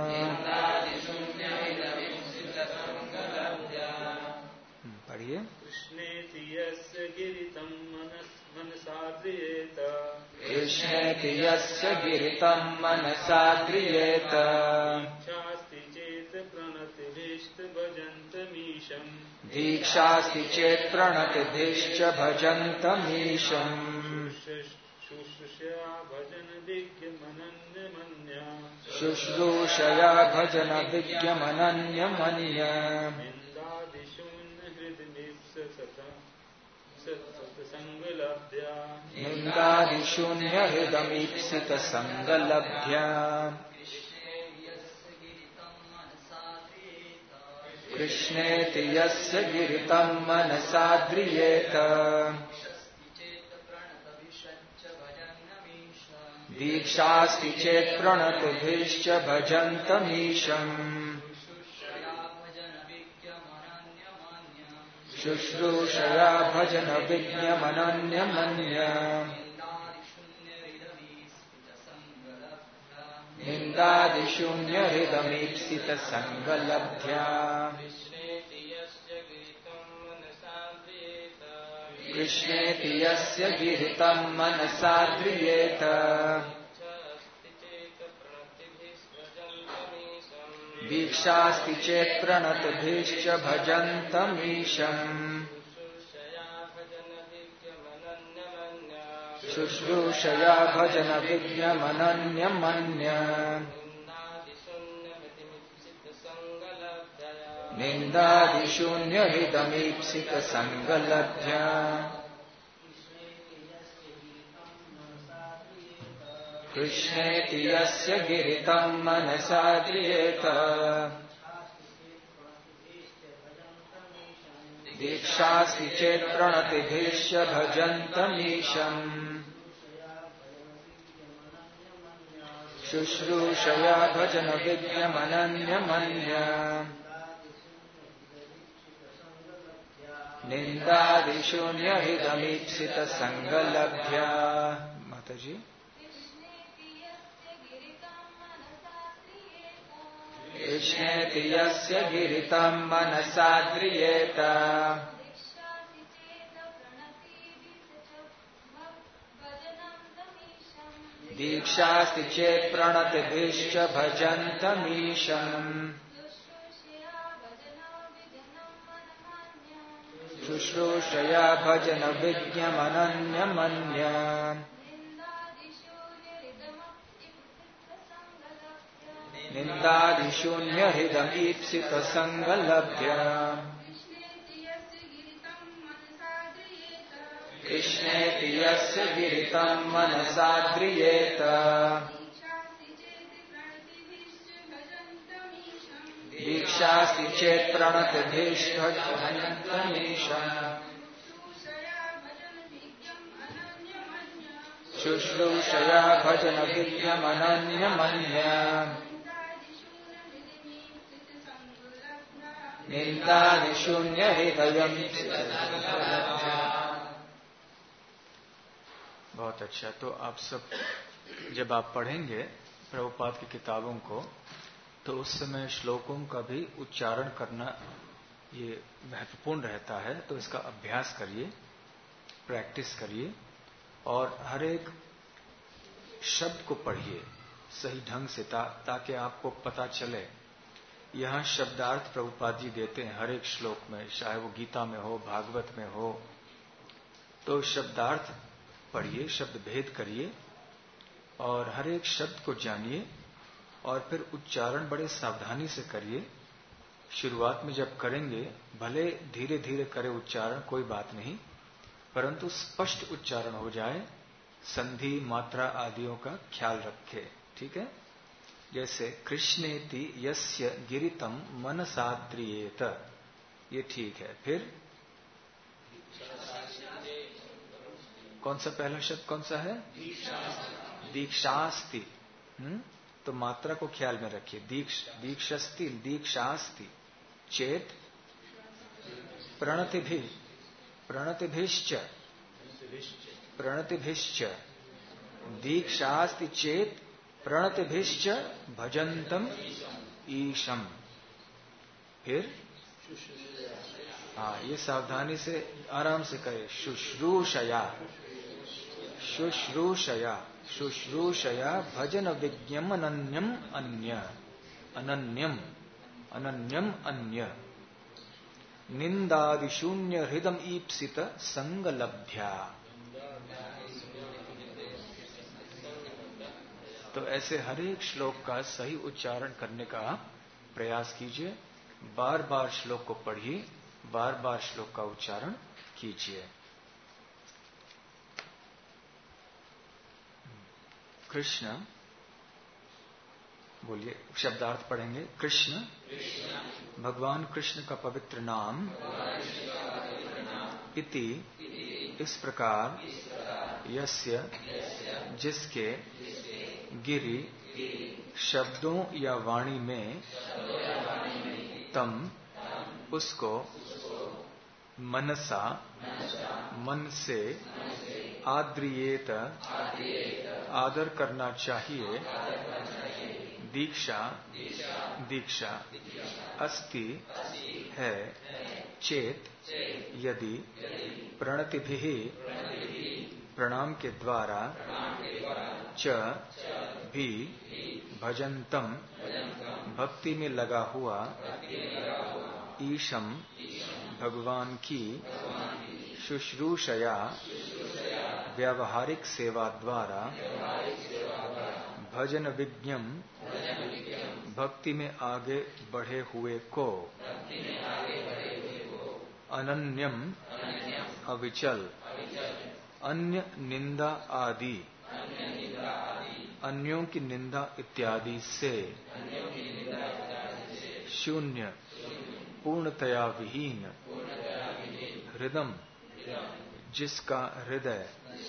पढ़िए। कृष्णेति यस्य गिरितं मनसा द्रियेत, कृष्णेति यस्य गिरितं मनसा द्रियेत। दीक्षास्ति चेत् प्रणतिभिश्च भजन्तमीशम्। शुश्रूषया भजन विज्ञमनन्यमन्य। शुश्रूषया भजन विज्ञमनन्यमन्य। निन्दादिशून्य हृदमीप्सित संगलब्ध्या। निन्दादिशून्य हृदमीप्सित संगलब्ध्या। कृष्णेति यस्य गिरितं मनसा द्रियेत। दीक्षास्ति चेत् प्रणतिभिश्च भजन्तमीशम्। शुश्रूषया भजन विज्ञमनन्यमन्य। निन्दादिशून्य हृदमीप्सित संगलब्ध्या। कृष्णेति यस्य गिरितं मनसा ध्रियेत दीक्षास्ति चेत् प्रणतभिश्च भजन्तमीशम् शुश्रूषया भजन विज्ञमनन्यमन्य निन्दादिशून्यहितमीप्सित संगलभ्य कृष्णेति यस्य गिरितं मनसा ध्रियेत दीक्षास्ति चेत् प्रणतिभिश्च भजन्तमीशम् शुश्रूषया भजन विज्ञमनन्यमन्य निन्दादिशून्यहितमीप्सित संगलभ्य। माता जी, कृष्णेति यस्य गिरितं मनसा ध्रियेत दीक्षास्ति चेत् प्रणतिभिश्च भजन्तमीशम् शुश्रूषया भजन विज्ञमनन्यमन्य निन्दादिशून्यहृदमीप्सित संगलभ्य कृष्णेति यस्य गिरितं मनसा ध्रियेत दीक्षास्ति चेत् प्रणतिभिश्च भजन्तमीशम् शुश्रूषया भजन विज्ञमनन्यमन्य निन्दादिशून्यहृदयम्। बहुत अच्छा। तो आप सब जब आप पढ़ेंगे प्रभुपाद की किताबों को तो उस समय श्लोकों का भी उच्चारण करना ये महत्वपूर्ण रहता है। तो इसका अभ्यास करिए, प्रैक्टिस करिए और हर एक शब्द को पढ़िए सही ढंग से ता, ताकि आपको पता चले। यहाँ शब्दार्थ प्रभुपाद जी देते हैं हर एक श्लोक में, चाहे वो गीता में हो, भागवत में हो। तो शब्दार्थ पढ़िए, शब्द भेद करिए और हर एक शब्द को जानिए और फिर उच्चारण बड़े सावधानी से करिए। शुरुआत में जब करेंगे भले धीरे धीरे करें उच्चारण, कोई बात नहीं, परंतु स्पष्ट उच्चारण हो जाए, संधि मात्रा आदियों का ख्याल रखे। ठीक है? जैसे कृष्णेति यस्य गिरितं मनसा ध्रियेत, ये ठीक है। फिर कौन सा पहला शब्द कौन सा है? दीक्षास्ति। हम्म तो मात्रा को ख्याल में रखिए। दीक्ष दीक्षस्ति दीक्षास्ति चेत प्रणतिभि प्रणतिभिश्च प्रणतिभिश्च दीक्षास्ति चेत प्रणतिभिश्च भजन्तम ईशम। फिर हाँ, ये सावधानी से आराम से करें। शुश्रूषया शुश्रूषया शुश्रूषया भजन विज्ञम अनन्यम अन्य अनन्यम अनन्यम अन्य निंदादिशून्य हृदम ईप्सित संगलभ्या। तो ऐसे हर एक श्लोक का सही उच्चारण करने का प्रयास कीजिए। बार बार श्लोक को पढ़िए, बार बार श्लोक का उच्चारण कीजिए। कृष्ण, बोलिए, शब्दार्थ पढ़ेंगे। कृष्ण, भगवान कृष्ण का पवित्र नाम, इति इस प्रकार, यस्य जिसके, गिरि शब्दों या वाणी में, तम उसको, मनसा मन से, आद्रियेत आदर करना चाहिए, दीक्षा दीक्षा अस्ति है, चेत यदि, प्रणतिभिः प्रणाम के द्वारा च भी भजंतम भक्ति में लगा हुआ ईशम भगवान की शुश्रूषया व्यावहारिक सेवा द्वारा भजन विज्ञम भक्ति में आगे बढ़े हुए को अनन्यम अविचल अन्य निंदा आदि अन्यों की निंदा इत्यादि से शून्य पूर्णतया विहीन हृदम जिसका हृदय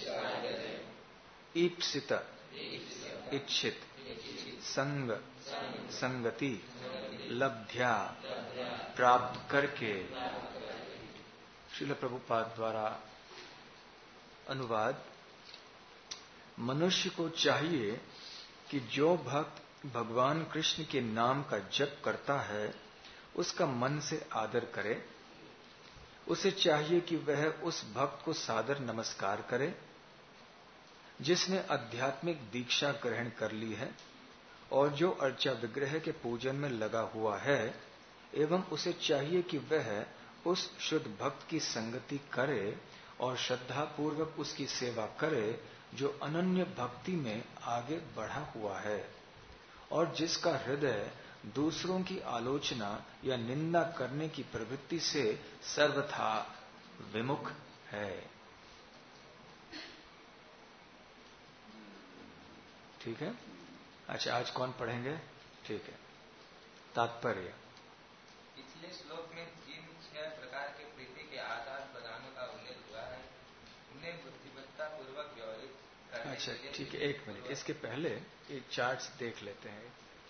ईप्सित इच्छित संग संगति लब्ध्या प्राप्त करके। श्रील प्रभुपाद द्वारा अनुवाद। मनुष्य को चाहिए कि जो भक्त भगवान कृष्ण के नाम का जप करता है उसका मन से आदर करे। उसे चाहिए कि वह उस भक्त को सादर नमस्कार करे जिसने आध्यात्मिक दीक्षा ग्रहण कर ली है और जो अर्चा विग्रह के पूजन में लगा हुआ है, एवं उसे चाहिए कि वह उस शुद्ध भक्त की संगति करे और श्रद्धा पूर्वक उसकी सेवा करे जो अनन्य भक्ति में आगे बढ़ा हुआ है और जिसका हृदय दूसरों की आलोचना या निंदा करने की प्रवृत्ति से सर्वथा विमुख है। ठीक है। अच्छा, आज कौन पढ़ेंगे? ठीक है। तात्पर्य। पिछले श्लोक में जिन छह प्रकार के प्रीति के आदान प्रदानों का उल्लेख हुआ है उन्हें बुद्धिमत्ता पूर्वक व्यवहारित करने अच्छा, के लिए ठीक है, एक मिनट। इसके पहले एक चार्ट देख लेते हैं।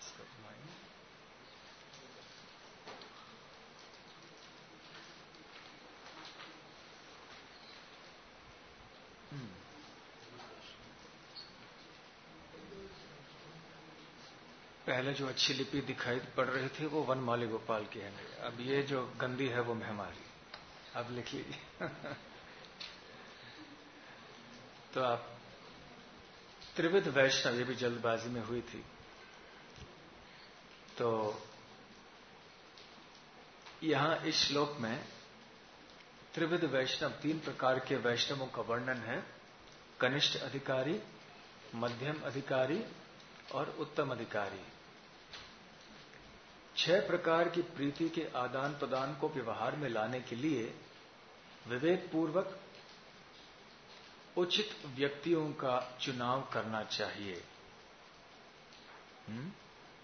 पहले जो अच्छी लिपि दिखाई पड़ रही थी वो वनमाली गोपाल की है। अब ये जो गंदी है वो हमारी। अब लिख लीजिए। तो आप त्रिविध वैष्णव, ये भी जल्दबाजी में हुई थी। तो यहां इस श्लोक में त्रिविध वैष्णव, तीन प्रकार के वैष्णवों का वर्णन है। कनिष्ठ अधिकारी, मध्यम अधिकारी और उत्तम अधिकारी। छह प्रकार की प्रीति के आदान प्रदान को व्यवहार में लाने के लिए विवेक पूर्वक उचित व्यक्तियों का चुनाव करना चाहिए। हुँ?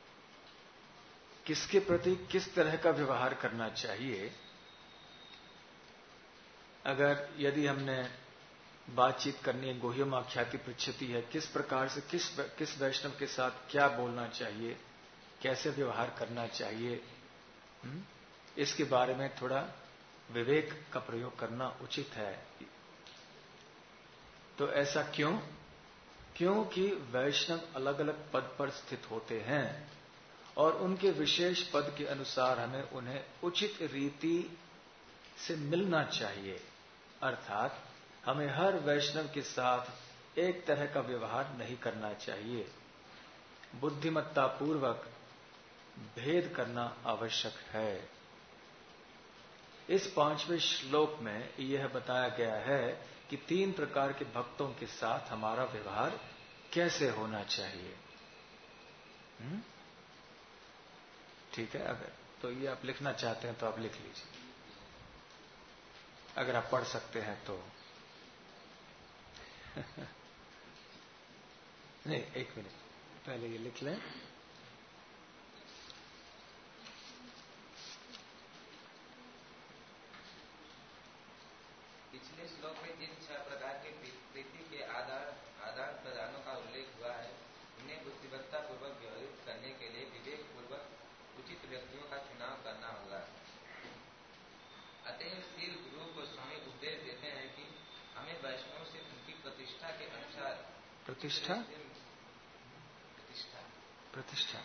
किसके प्रति किस तरह का व्यवहार करना चाहिए? अगर यदि हमने बातचीत करनी है, गोह्यम आख्याति पृच्छति है, किस प्रकार से किस किस वैष्णव के साथ क्या बोलना चाहिए, कैसे व्यवहार करना चाहिए, हुँ? इसके बारे में थोड़ा विवेक का प्रयोग करना उचित है। तो ऐसा क्यों? क्योंकि वैष्णव अलग अलग पद पर स्थित होते हैं और उनके विशेष पद के अनुसार हमें उन्हें उचित रीति से मिलना चाहिए। अर्थात हमें हर वैष्णव के साथ एक तरह का व्यवहार नहीं करना चाहिए। बुद्धिमत्ता पूर्वक भेद करना आवश्यक है। इस पांचवें श्लोक में यह बताया गया है कि तीन प्रकार के भक्तों के साथ हमारा व्यवहार कैसे होना चाहिए। हुँ? ठीक है। अगर तो ये आप लिखना चाहते हैं तो आप लिख लीजिए, अगर आप पढ़ सकते हैं तो। नहीं, एक मिनट पहले ये लिख लें। पिछले श्लोक में जिन छह प्रकार के प्रीति के आदान आदान प्रदानों का उल्लेख हुआ है उन्हें बुद्धिमत्ता पूर्वक व्यवहारित करने के लिए विवेक पूर्वक उचित व्यक्तियों का चुनाव करना होगा। अतएव श्री गुरु गोस्वामी उपदेश देते हैं कि हमें वैष्णव से उनकी प्रतिष्ठा के अनुसार प्रतिष्ठा प्रतिष्ठा प्रतिष्ठा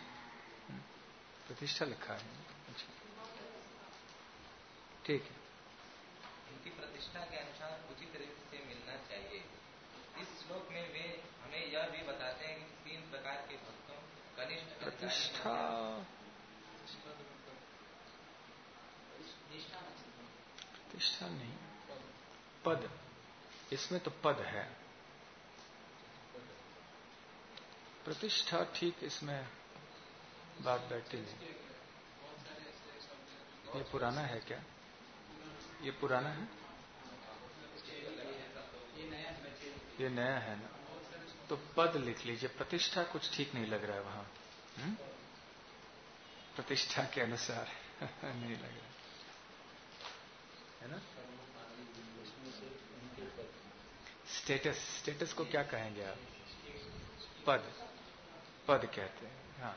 प्रतिष्ठा लिखा है। अच्छा, ठीक है। उनकी प्रतिष्ठा के अनुसार उचित रीति से मिलना चाहिए। इस श्लोक में वे हमें यह भी बताते हैं कि तीन प्रकार के भक्तों कनिष्ठ प्रतिष्ठा प्रतिष्ठा नहीं, पद, इसमें तो पद है। प्रतिष्ठा ठीक इसमें बात बैठती नहीं। ये पुराना है क्या? ये पुराना है, ये नया है ना? तो पद लिख लीजिए। प्रतिष्ठा कुछ ठीक नहीं लग रहा है वहां। हुँ? प्रतिष्ठा के अनुसार नहीं लग रहा है ना? स्टेटस, स्टेटस को क्या कहेंगे आप? पद, पद कहते हैं। हाँ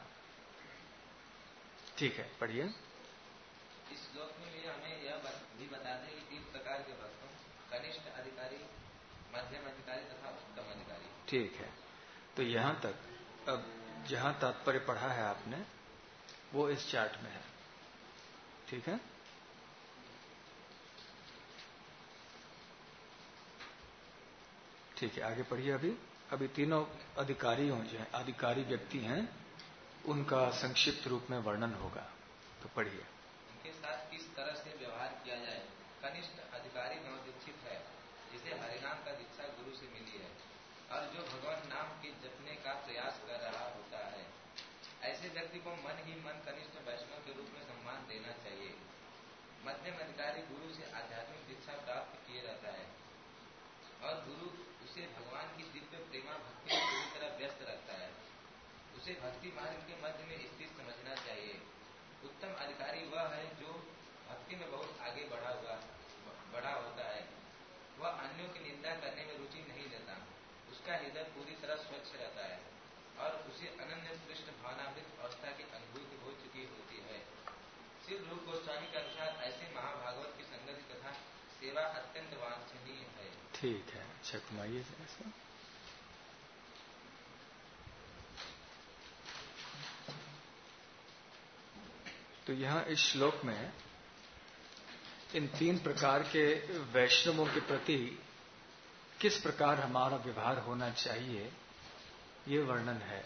ठीक है, पढ़िए। इस श्लोक में भी हमें यह भी बताते हैं कि तीन प्रकार के भक्तों कनिष्ठ अधिकारी, मध्यम अधिकारी तथा उत्तम अधिकारी। ठीक है, तो यहां तक अब जहां तात्पर्य पढ़ा है आपने वो इस चार्ट में है। ठीक है, ठीक है, आगे पढ़िए। अभी अभी तीनों अधिकारियों जो है, अधिकारी व्यक्ति हैं, उनका संक्षिप्त रूप में वर्णन होगा। तो पढ़िए। उनके साथ किस तरह से व्यवहार किया जाए। कनिष्ठ अधिकारी नवदीक्षित है, जिसे हरिनाम का दीक्षा गुरु से मिली है और जो भगवान नाम के जपने का प्रयास कर रहा होता है। ऐसे व्यक्ति को मन ही मन कनिष्ठ वैष्णव के रूप में सम्मान देना चाहिए। मध्यम अधिकारी गुरु से आध्यात्मिक दीक्षा प्राप्त किए रहता है और गुरु उसे भगवान की दिव्य प्रेमा भक्ति में पूरी तरह व्यस्त रखता है। उसे भक्ति मार्ग के मध्य में स्थित समझना चाहिए। उत्तम अधिकारी वह है जो भक्ति में बहुत आगे बढ़ा हुआ बढ़ा होता है। वह अन्यों की निंदा करने में रुचि नहीं लेता। उसका हृदय पूरी तरह स्वच्छ रहता है और उसे अनन्य उत्कृष्ट भावनामृत अवस्था की अनुभूति हो चुकी होती है। श्री रूप गोस्वामी के अनुसार ऐसे महाभागवत की संगति तथा सेवा अत्यंत वांछनीय है। ठीक है, अच्छा घुमाइए ऐसा। तो यहां इस श्लोक में इन तीन प्रकार के वैष्णवों के प्रति किस प्रकार हमारा व्यवहार होना चाहिए, ये वर्णन है।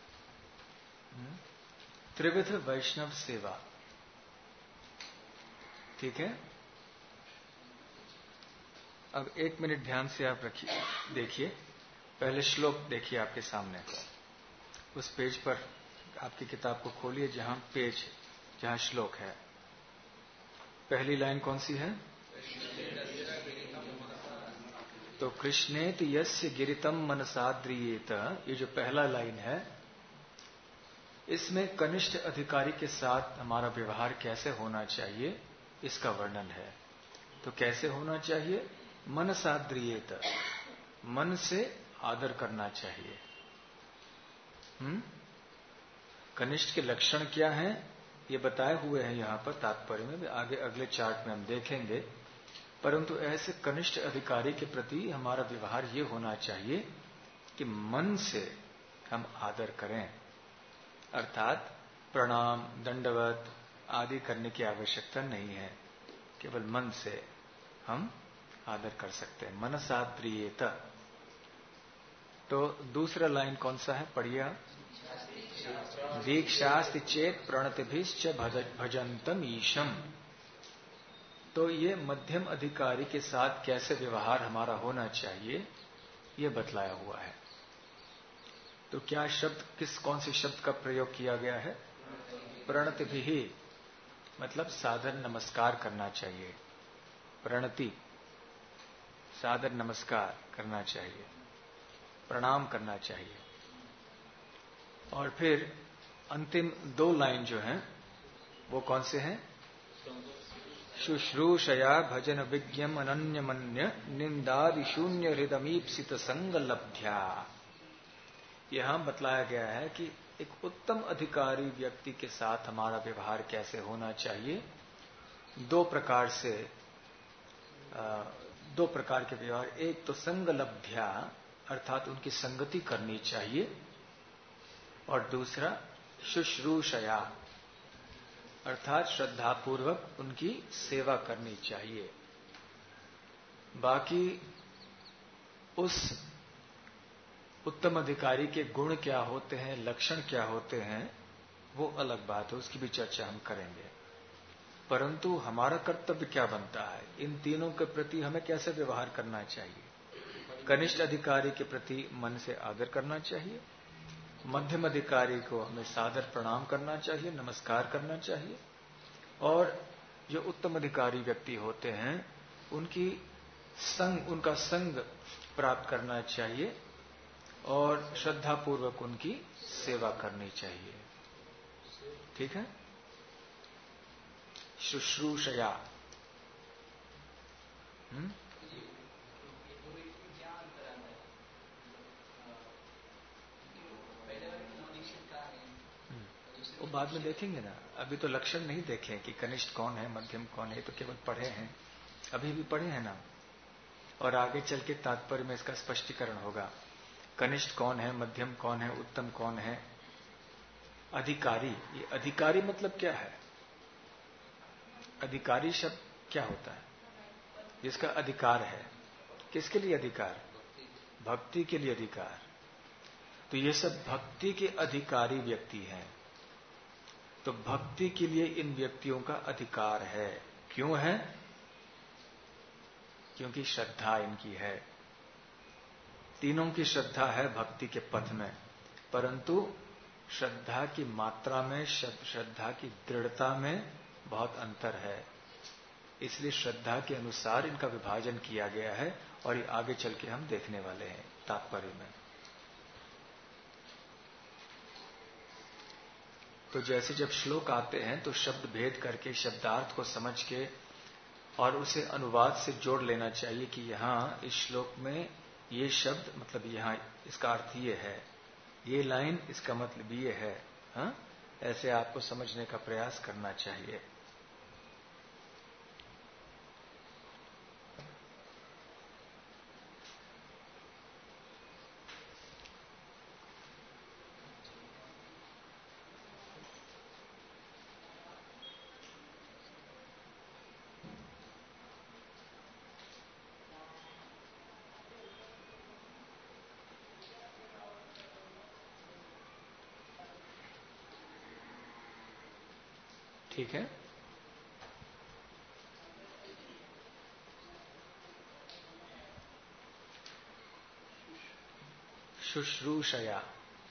त्रिविध वैष्णव सेवा। ठीक है, अब एक मिनट ध्यान से आप रखिए, देखिए। पहले श्लोक देखिए आपके सामने, उस पेज पर आपकी किताब को खोलिए जहां पेज जहां श्लोक है। पहली लाइन कौन सी है? तो कृष्णेत यस्य गिरितम मनसाद्रियेत, ये जो पहला लाइन है, इसमें कनिष्ठ अधिकारी के साथ हमारा व्यवहार कैसे होना चाहिए इसका वर्णन है। तो कैसे होना चाहिए? मनसाद्रियेत, मन से आदर करना चाहिए। हम्म कनिष्ठ के लक्षण क्या हैं ये बताए हुए हैं यहां पर तात्पर्य में, आगे अगले चार्ट में हम देखेंगे। परंतु ऐसे कनिष्ठ अधिकारी के प्रति हमारा व्यवहार ये होना चाहिए कि मन से हम आदर करें, अर्थात प्रणाम, दंडवत आदि करने की आवश्यकता नहीं है, केवल मन से हम आदर कर सकते हैं। मनसाद्रियेत। तो दूसरा लाइन कौन सा है, पढ़िए। दीक्षास्ति चेत प्रणतिभिश्च भजन्तम ईशम। तो ये मध्यम अधिकारी के साथ कैसे व्यवहार हमारा होना चाहिए ये बतलाया हुआ है। तो क्या शब्द, किस कौन से शब्द का प्रयोग किया गया है? प्रणतिभिः, मतलब सादर नमस्कार करना चाहिए। प्रणति, सादर नमस्कार करना चाहिए, प्रणाम करना चाहिए। और फिर अंतिम दो लाइन जो हैं वो कौन से हैं? शुश्रूषया भजन विज्ञम अनन्यमन्य निंदादि शून्य हृदमीप्सित संग लब्ध्या। यहां बतलाया गया है कि एक उत्तम अधिकारी व्यक्ति के साथ हमारा व्यवहार कैसे होना चाहिए। दो प्रकार से आ, दो प्रकार के व्यवहार। एक तो संग लब्ध्या, अर्थात उनकी संगति करनी चाहिए, और दूसरा शुश्रूषया, अर्थात श्रद्धापूर्वक उनकी सेवा करनी चाहिए। बाकी उस उत्तम अधिकारी के गुण क्या होते हैं, लक्षण क्या होते हैं, वो अलग बात है, उसकी भी चर्चा हम करेंगे। परंतु हमारा कर्तव्य क्या बनता है, इन तीनों के प्रति हमें कैसे व्यवहार करना चाहिए। कनिष्ठ अधिकारी के प्रति मन से आदर करना चाहिए, मध्यम अधिकारी को हमें सादर प्रणाम करना चाहिए, नमस्कार करना चाहिए, और जो उत्तम अधिकारी व्यक्ति होते हैं उनकी संग उनका संग प्राप्त करना चाहिए और श्रद्धापूर्वक उनकी सेवा करनी चाहिए। ठीक है। शुश्रूषया। हम्म वो बाद में देखेंगे ना, अभी तो लक्षण नहीं देखे कि कनिष्ठ कौन है, मध्यम कौन है, तो केवल पढ़े हैं, अभी भी पढ़े हैं ना। और आगे चल के तात्पर्य में इसका स्पष्टीकरण होगा, कनिष्ठ कौन है, मध्यम कौन है, उत्तम कौन है, अधिकारी। ये अधिकारी मतलब क्या है, अधिकारी शब्द क्या होता है, जिसका अधिकार है। किसके लिए अधिकार, भक्ति के लिए अधिकार। तो ये सब भक्ति के अधिकारी व्यक्ति हैं। तो भक्ति के लिए इन व्यक्तियों का अधिकार है। क्यों है, क्योंकि श्रद्धा इनकी है, तीनों की श्रद्धा है भक्ति के पथ में, परंतु श्रद्धा की मात्रा में, श्रद्धा की दृढ़ता में बहुत अंतर है। इसलिए श्रद्धा के अनुसार इनका विभाजन किया गया है, और ये आगे चल के हम देखने वाले हैं तात्पर्य में। तो जैसे जब श्लोक आते हैं तो शब्द भेद करके, शब्दार्थ को समझ के, और उसे अनुवाद से जोड़ लेना चाहिए कि यहां इस श्लोक में ये शब्द मतलब यहां इसका अर्थ ये है, ये लाइन इसका मतलब ये है। हा? ऐसे आपको समझने का प्रयास करना चाहिए। ठीक है। शुश्रूषया।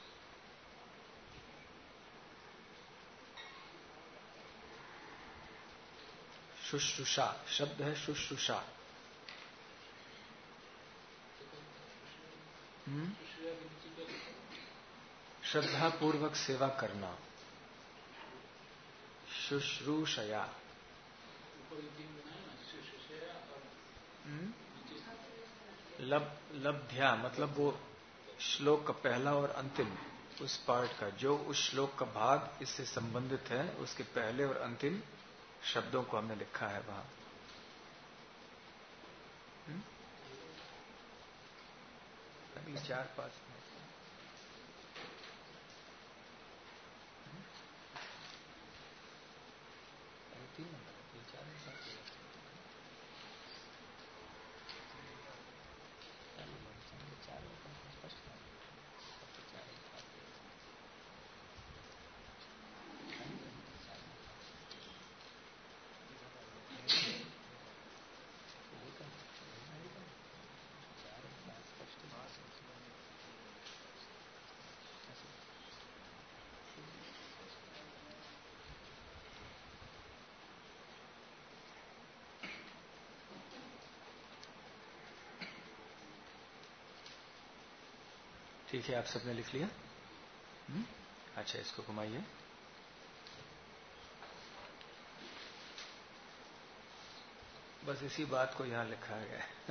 शुश्रूषा शब्द है, शुश्रूषा। हम्म श्रद्धा पूर्वक सेवा करना, शुश्रूषया। लब लब्ध्या मतलब वो श्लोक का पहला और अंतिम, उस पार्ट का, जो उस श्लोक का भाग इससे संबंधित है, उसके पहले और अंतिम शब्दों को हमने लिखा है वहां। अगले चार पांच मिनट तीन नंबर तीन चार मिनट चार स्पष्ट ठीक है। आप सबने लिख लिया? हुँ? अच्छा, इसको घुमाइए। बस इसी बात को यहां लिखा गया है।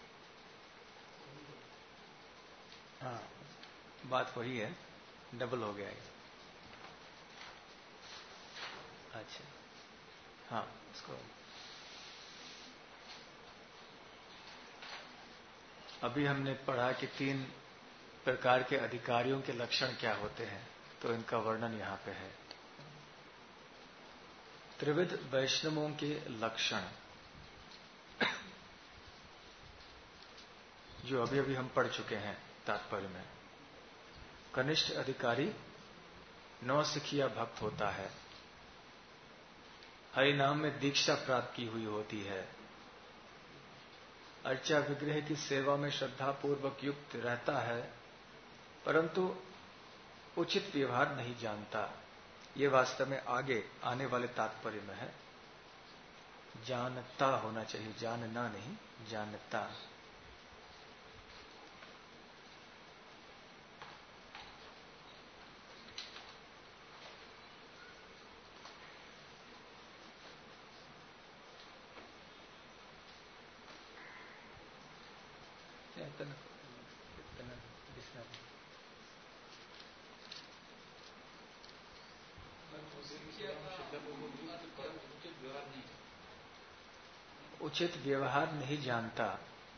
हाँ, बात वही है, डबल हो गया है। अच्छा, हाँ, इसको अभी हमने पढ़ा कि तीन प्रकार के अधिकारियों के लक्षण क्या होते हैं, तो इनका वर्णन यहां पे है। त्रिविध वैष्णवों के लक्षण। जो अभी अभी हम पढ़ चुके हैं तात्पर्य में। कनिष्ठ अधिकारी नौ सिखिया भक्त होता है, हरि नाम में दीक्षा प्राप्त की हुई होती है, अर्चा विग्रह की सेवा में श्रद्धा पूर्वक युक्त रहता है, परंतु उचित व्यवहार नहीं जानता। ये वास्तव में आगे आने वाले तात्पर्य में है। जानता होना चाहिए, जानना नहीं, जानता। इतना इतना इतना उचित व्यवहार नहीं जानता।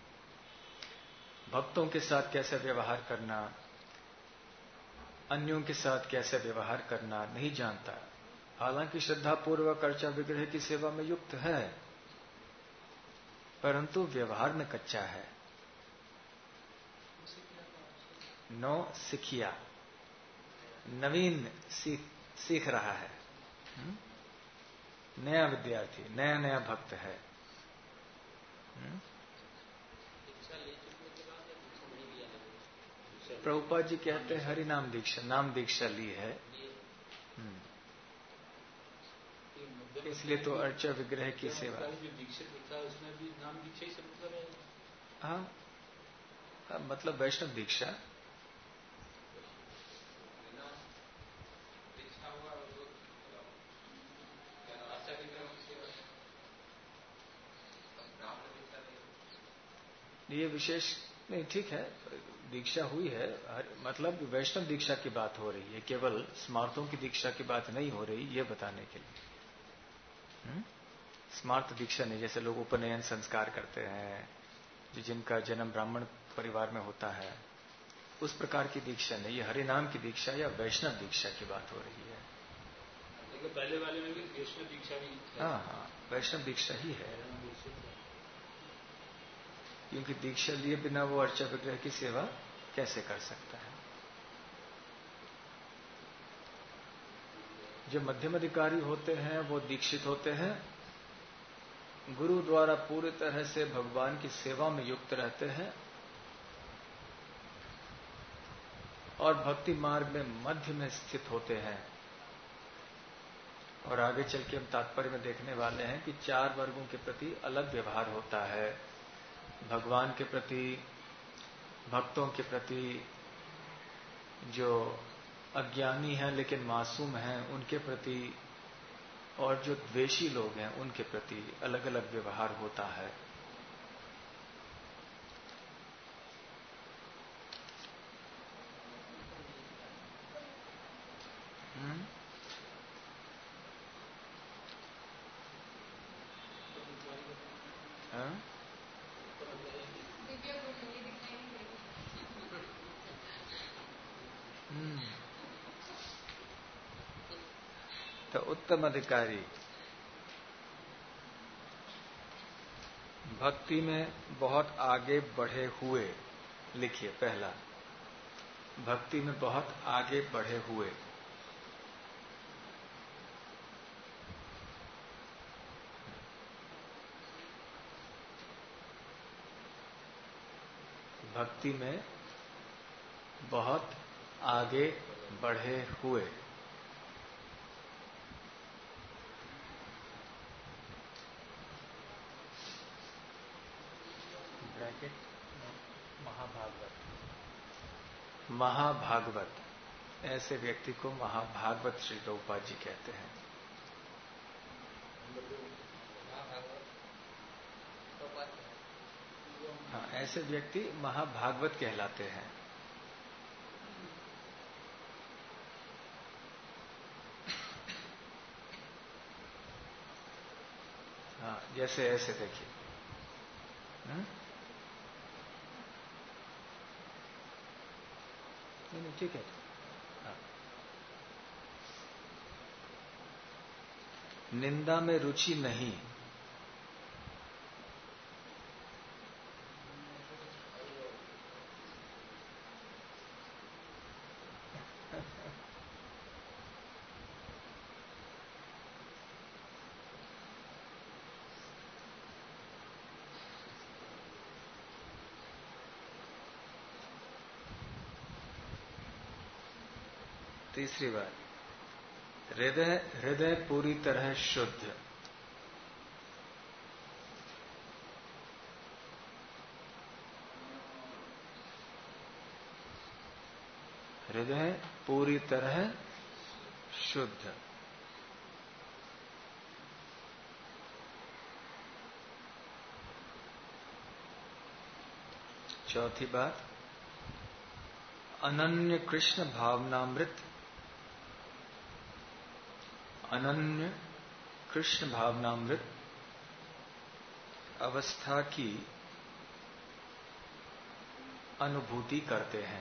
भक्तों के साथ कैसे व्यवहार करना, अन्यों के साथ कैसे व्यवहार करना नहीं जानता। हालांकि श्रद्धा पूर्वक अर्चा विग्रह की सेवा में युक्त है, परंतु व्यवहार में कच्चा है। नौ सिखिया, नवीन सीख सीख रहा है, नया विद्यार्थी, नया नया भक्त है। प्रभुपाद जी कहते हैं हरि नाम दीक्षा, नाम दीक्षा ली है, इसलिए तो अर्चा विग्रह की सेवा। उसमें भी नाम दीक्षा ही सब मतलब है। हाँ, हाँ, मतलब वैष्णव दीक्षा। ये विशेष नहीं, ठीक है, दीक्षा हुई है, मतलब वैष्णव दीक्षा की बात हो रही है, केवल स्मार्थों की दीक्षा की बात नहीं हो रही, ये बताने के लिए। हुँ? स्मार्त दीक्षा नहीं, जैसे लोग उपनयन संस्कार करते हैं, जो जिनका जन्म ब्राह्मण परिवार में होता है, उस प्रकार की दीक्षा नहीं, ये हरि नाम की दीक्षा या वैष्णव दीक्षा की बात हो रही है। लेकिन पहले वाले में भी वैष्णव दीक्षा भी, हाँ हाँ, वैष्णव दीक्षा ही है, क्योंकि दीक्षा लिए बिना वो अर्चा विग्रह की सेवा कैसे कर सकता है। जो मध्यम अधिकारी होते हैं वो दीक्षित होते हैं, गुरु द्वारा पूरी तरह से भगवान की सेवा में युक्त रहते हैं और भक्ति मार्ग में मध्य में स्थित होते हैं। और आगे चल के हम तात्पर्य में देखने वाले हैं कि चार वर्गों के प्रति अलग व्यवहार होता है, भगवान के प्रति, भक्तों के प्रति, जो अज्ञानी हैं लेकिन मासूम हैं उनके प्रति, और जो द्वेषी लोग हैं उनके प्रति अलग अलग व्यवहार होता है। हम्म? हाँ? हम्म। तो उत्तम अधिकारी भक्ति में बहुत आगे बढ़े हुए, लिखिए पहला, भक्ति में बहुत आगे बढ़े हुए। भक्ति में बहुत आगे बढ़े हुए। ब्रैकेट महाभागवत, महाभागवत, ऐसे व्यक्ति को महाभागवत श्री प्रभुपाद जी कहते हैं। हाँ, ऐसे व्यक्ति महाभागवत कहलाते हैं। हाँ, जैसे ऐसे देखिए, नहीं नहीं ठीक है। हाँ। निंदा में रुचि नहीं, तीसरी बात, हृदय हृदय पूरी तरह शुद्ध। हृदय पूरी तरह शुद्ध। चौथी बात, अनन्य कृष्ण भावनामृत। अनन्य कृष्ण भावनामृत अवस्था की अनुभूति करते हैं।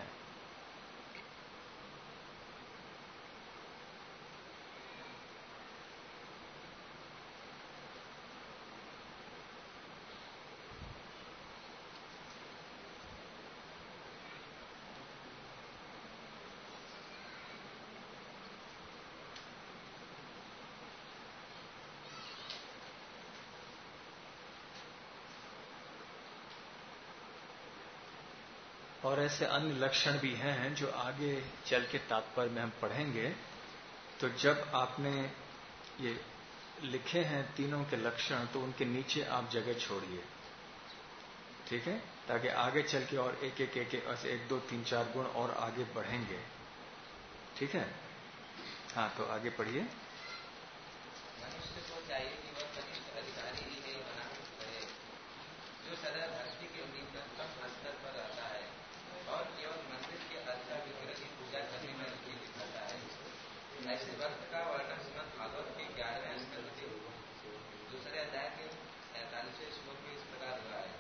और ऐसे अन्य लक्षण भी हैं जो आगे चल के तात्पर्य में हम पढ़ेंगे। तो जब आपने ये लिखे हैं तीनों के लक्षण, तो उनके नीचे आप जगह छोड़िए, ठीक है, ताकि आगे चल के और एक एक एक ऐसे एक दो तीन चार गुण और आगे बढ़ेंगे, ठीक है। हाँ, तो आगे पढ़िए। मनुष्य को चाहिए कि वह कनिष्ठ अधिकारी ही नहीं बना रहे, जो सदा धरती के निम्नतम स्तर पर रहता है और केवल मंदिर के अर्चा विग्रह की पूजा करने में रुचि दिखाता है। ऐसे वक्त का वर्णन श्रीमद् भागवत के ग्यारहवें स्कंद के दूसरे अध्याय के सैंतालीसवें श्लोक में इस प्रकार हुआ है।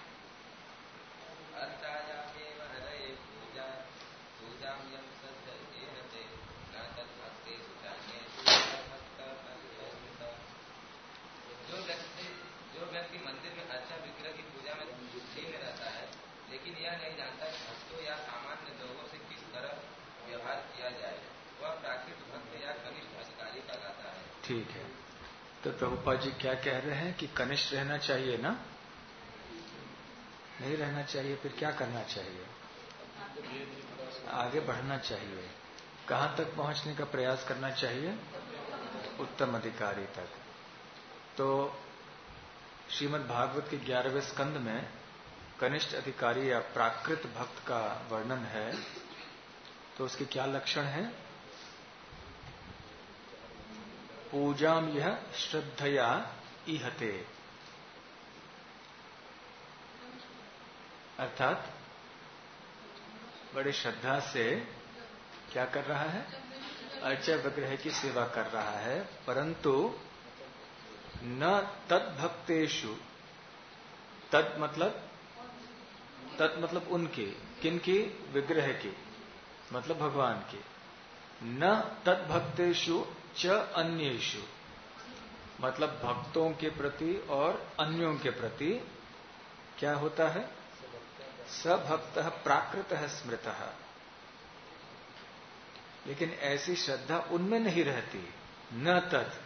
अर्चायामेव हरये पूजा पूजां यं सज्जयते न तद्भक्तेषु चान्येषु तद्भक्तः। जो व्यक्ति जो व्यक्ति मंदिर में अर्चा विग्रह की पूजा में लीन रहता है, लेकिन यह नहीं जानता कि भक्तों या सामान्य लोगों से किस तरह व्यवहार किया जाए, वह प्राकृत भक्त या कनिष्ठ अधिकारी कहलाता है। ठीक है, तो प्रभुपाद जी क्या कह रहे हैं कि कनिष्ठ रहना चाहिए ना? नहीं रहना चाहिए, फिर क्या करना चाहिए? आगे बढ़ना चाहिए। कहां तक पहुंचने का प्रयास करना चाहिए? उत्तम अधिकारी तक। तो श्रीमद् भागवत के ग्यारहवें स्कंद में कनिष्ठ अधिकारी या प्राकृत भक्त का वर्णन है। तो उसके क्या लक्षण हैं? पूजाम यह श्रद्धया इहते, अर्थात बड़े श्रद्धा से क्या कर रहा है? अर्चा विग्रह की सेवा कर रहा है, परंतु न तद्भक्तेषु, तद मतलब तत् मतलब उनके, किनके? विग्रह के, मतलब भगवान के। न तद्भक्तेषु च अन्येषु, मतलब भक्तों के प्रति और अन्यों के प्रति क्या होता है? सभक्तः प्राकृतः स्मृतः। लेकिन ऐसी श्रद्धा उनमें नहीं रहती, न तत्।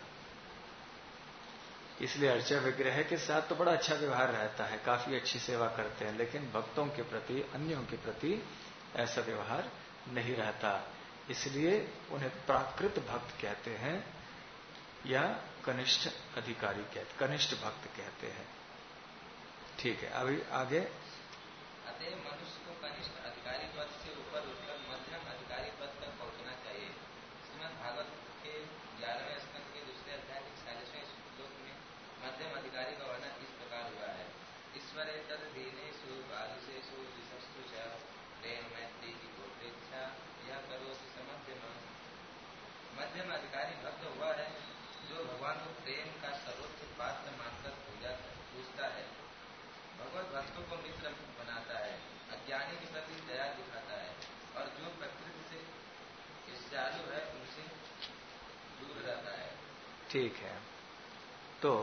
इसलिए अर्चा विग्रह के साथ तो बड़ा अच्छा व्यवहार रहता है, काफी अच्छी सेवा करते हैं, लेकिन भक्तों के प्रति, अन्यों के प्रति ऐसा व्यवहार नहीं रहता। इसलिए उन्हें प्राकृत भक्त कहते हैं या कनिष्ठ अधिकारी कहते, कनिष्ठ भक्त कहते हैं। ठीक है, अभी आगे। अतः मनुष्य को कनिष्ठ अधिकारी पद से ऊपर उठकर मध्यम अधिकारी पद तक पहुंचना चाहिए। श्रीमद् भागवत के ग्यारहवें स्कंद के दूसरे अध्याय के छियालीसवें श्लोक में मध्यम अधिकारी का वर्णन इस प्रकार हुआ है। ईश्वरे तद दीनेषु बालिशेषु दिशस्तु च प्रेम मैत्री की गोपेक्षा यह करोति समध्यम। मध्यम अधिकारी भक्त वह है जो भगवान को प्रेम का सर्वोच्च पात्र मानकर पूजा पूजता है, भगवत भक्तों को मित्र बनाता है, अज्ञानी के प्रति दया दिखाता है, और जो प्रकृति से ईर्ष्यालु है उनसे दूर रहता है। ठीक है, तो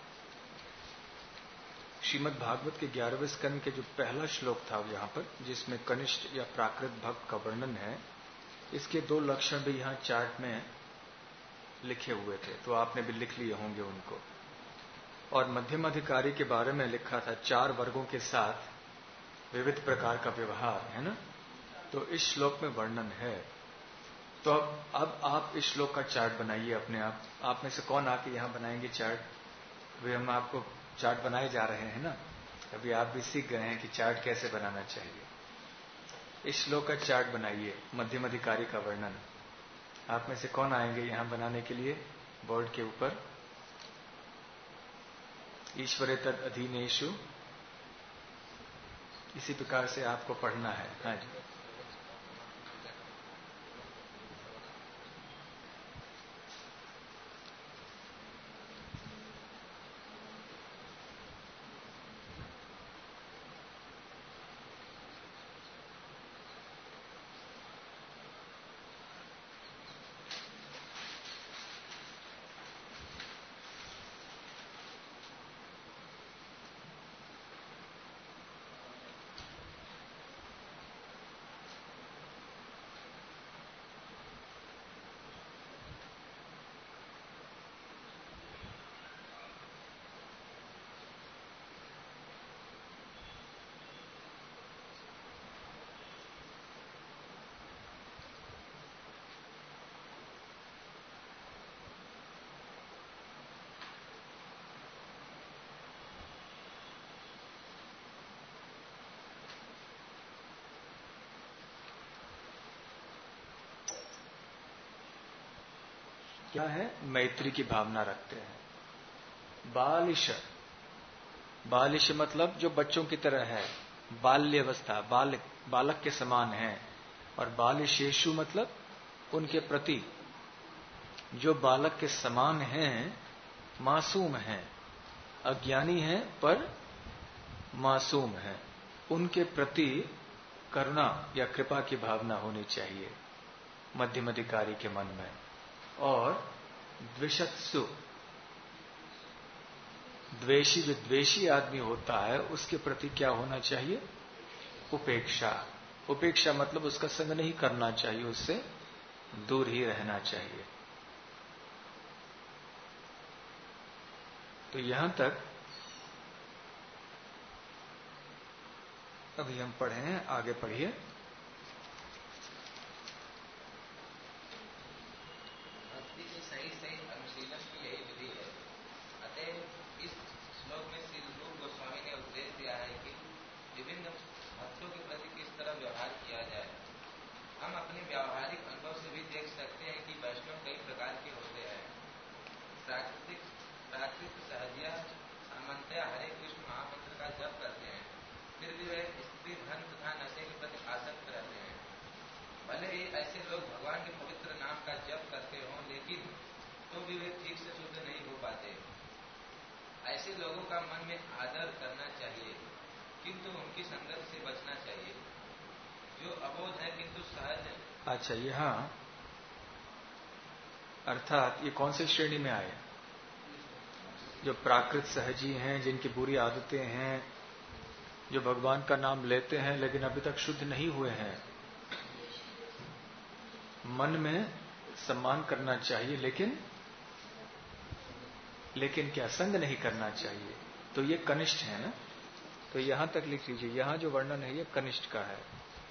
श्रीमद् भागवत के ग्यारहवें स्कंद के जो पहला श्लोक था यहाँ पर, जिसमें कनिष्ठ या प्राकृत भक्त का वर्णन है, इसके दो लक्षण भी यहाँ चार्ट में लिखे हुए थे, तो आपने भी लिख लिए होंगे उनको। और मध्यम अधिकारी के बारे में लिखा था चार वर्गों के साथ विविध प्रकार का व्यवहार, है ना? तो इस श्लोक में वर्णन है तो अब अब आप इस श्लोक का चार्ट बनाइए अपने आप। आप में से कौन आके यहाँ बनाएंगे चार्ट? वे हम आपको चार्ट बनाए जा रहे हैं ना, अभी आप भी सीख गए हैं कि चार्ट कैसे बनाना चाहिए। इस श्लोक का चार्ट बनाइए, मध्यम अधिकारी का वर्णन। आप में से कौन आएंगे यहाँ बनाने के लिए बोर्ड के ऊपर? ईश्वरे तद अधीनेषु, इसी प्रकार से आपको पढ़ना है। हाँ जी, क्या है? मैत्री की भावना रखते हैं। बालिश, बालिश मतलब जो बच्चों की तरह है, बाल्यावस्था, बाल बालक के समान है। और बालिशेषु मतलब उनके प्रति जो बालक के समान हैं, मासूम हैं, अज्ञानी हैं पर मासूम हैं, उनके प्रति करुणा या कृपा की भावना होनी चाहिए मध्यम अधिकारी के मन में। और द्विषत्सु, द्वेषी, जो द्वेषी आदमी होता है उसके प्रति क्या होना चाहिए? उपेक्षा। उपेक्षा मतलब उसका संग नहीं करना चाहिए, उससे दूर ही रहना चाहिए। तो यहां तक अभी हम पढ़े हैं, आगे पढ़िए। सही सही अनुशीलन की यही विधि है। अतः इस श्लोक में श्री रूप गोस्वामी ने उपदेश दिया है कि विभिन्न भक्तों के प्रति किस तरह व्यवहार किया जाए। हम अपने व्यावहारिक अनुभव से भी देख सकते हैं कि वैष्णव कई प्रकार के होते हैं। प्राकृतिक प्राकृतिक सहजिया सामान्यतया हरे कृष्ण महामंत्र का जप करते हैं, फिर भी वे स्त्री, धन तथा नशे के प्रति आसक्त रहते हैं। भले ही ऐसे लोग भगवान के पवित्र नाम का जप करते हों, लेकिन तो भी वे ठीक से शुद्ध नहीं हो पाते। ऐसे लोगों का मन में आदर करना चाहिए, किंतु उनकी संगत से बचना चाहिए। जो अबोध है किंतु सहज है। अच्छा, यहाँ अर्थात ये कौन सी श्रेणी में आए? जो प्राकृत सहजी हैं, जिनकी बुरी आदतें हैं, जो भगवान का नाम लेते हैं लेकिन अभी तक शुद्ध नहीं हुए हैं। मन में सम्मान करना चाहिए, लेकिन लेकिन क्या संग नहीं करना चाहिए। तो ये कनिष्ठ है ना, तो यहां तक लिख लीजिए। यहां जो वर्णन है ये कनिष्ठ का है।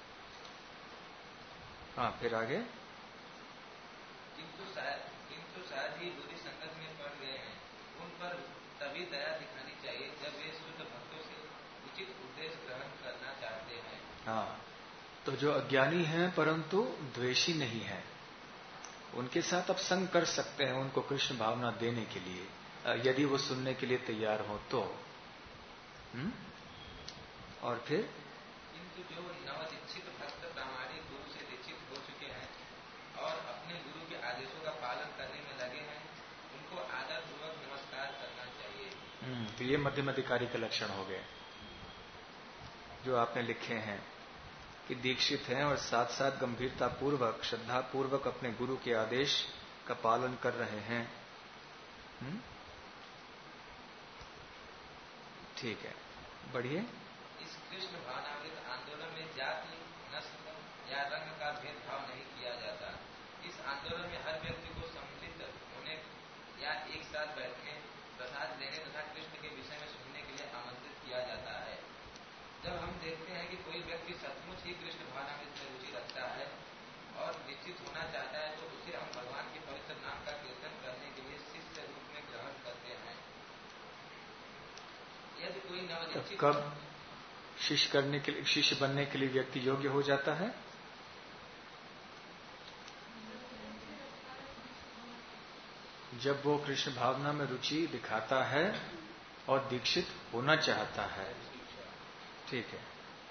हाँ, फिर आगे। किंतु किंतु शायद ही बुरी संगत में पड़ गए हैं, उन पर तभी दया दिखानी चाहिए जब वे शुद्ध भक्तों से उचित उपदेश ग्रहण करना चाहते हैं। हाँ, तो जो अज्ञानी हैं परंतु द्वेषी नहीं है, उनके साथ आप संग कर सकते हैं, उनको कृष्ण भावना देने के लिए, यदि वो सुनने के लिए तैयार हो तो। हुँ? और फिर किंतु जो नवदीक्षित भक्त प्रामाणिक गुरु से दीक्षित हो चुके हैं और अपने गुरु के आदेशों का पालन करने में लगे हैं, उनको आदर पूर्वक नमस्कार करना चाहिए। हम्म तो ये मध्यम अधिकारी के लक्षण हो गए जो आपने लिखे हैं कि दीक्षित हैं और साथ साथ गंभीरता पूर्वक, श्रद्धा पूर्वक अपने गुरु के आदेश का पालन कर रहे हैं। हम्म ठीक है, बढ़िए। इस कृष्ण भावनामृत आंदोलन में जाति, नस्ल या रंग का भेदभाव नहीं किया जाता। इस आंदोलन में हर व्यक्ति को सम्मिलित होने या एक साथ बैठने, प्रसाद लेने तथा कृष्ण के विषय में सुनने के लिए आमंत्रित किया जाता है। जब हम देखते हैं कि कोई व्यक्ति सचमुच ही कृष्ण भावनामृत में रुचि रखता है और दीक्षित होना चाहता है तो उसे हम भगवान के पवित्र नाम का कीर्तन करने के लिए शिष्य रूप में ग्रहण करते हैं। यदि कोई नवदीक्षित कब शिष्य करने के लिए शिष्य बनने के लिए व्यक्ति योग्य हो जाता है? जब वो कृष्ण भावना में रुचि दिखाता है और दीक्षित होना चाहता है। ठीक है,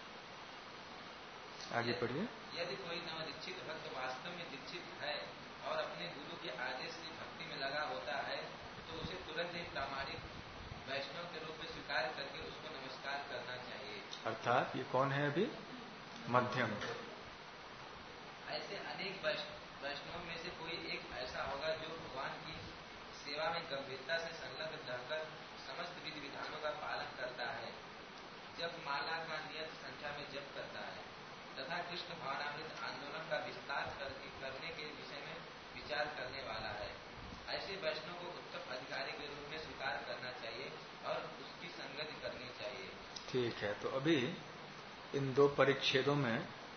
आगे पढ़िए। यदि कोई नवदीक्षित भक्त वास्तव में दीक्षित है और अपने गुरु के आदेश से भक्ति में लगा होता है तो उसे तुरंत ही प्रामाणिक वैष्णव के रूप में स्वीकार करके उसको नमस्कार करना चाहिए। अर्थात ये कौन है अभी? मध्यम। ऐसे अनेक वैष्णव में से कोई एक ऐसा होगा जो भगवान की सेवा में गंभीरता से संलग्न रहकर समस्त विधि विधानों का पालन करता है, जब माला का नियत संख्या में जप करता है तथा कृष्ण भावनामृत आंदोलन का विस्तार करने के विषय में विचार करने वाला है। ऐसे वैष्णव को उत्तम अधिकारी के रूप में स्वीकार करना चाहिए और उसकी संगति करनी चाहिए। ठीक है, तो अभी इन दो परिच्छेदों में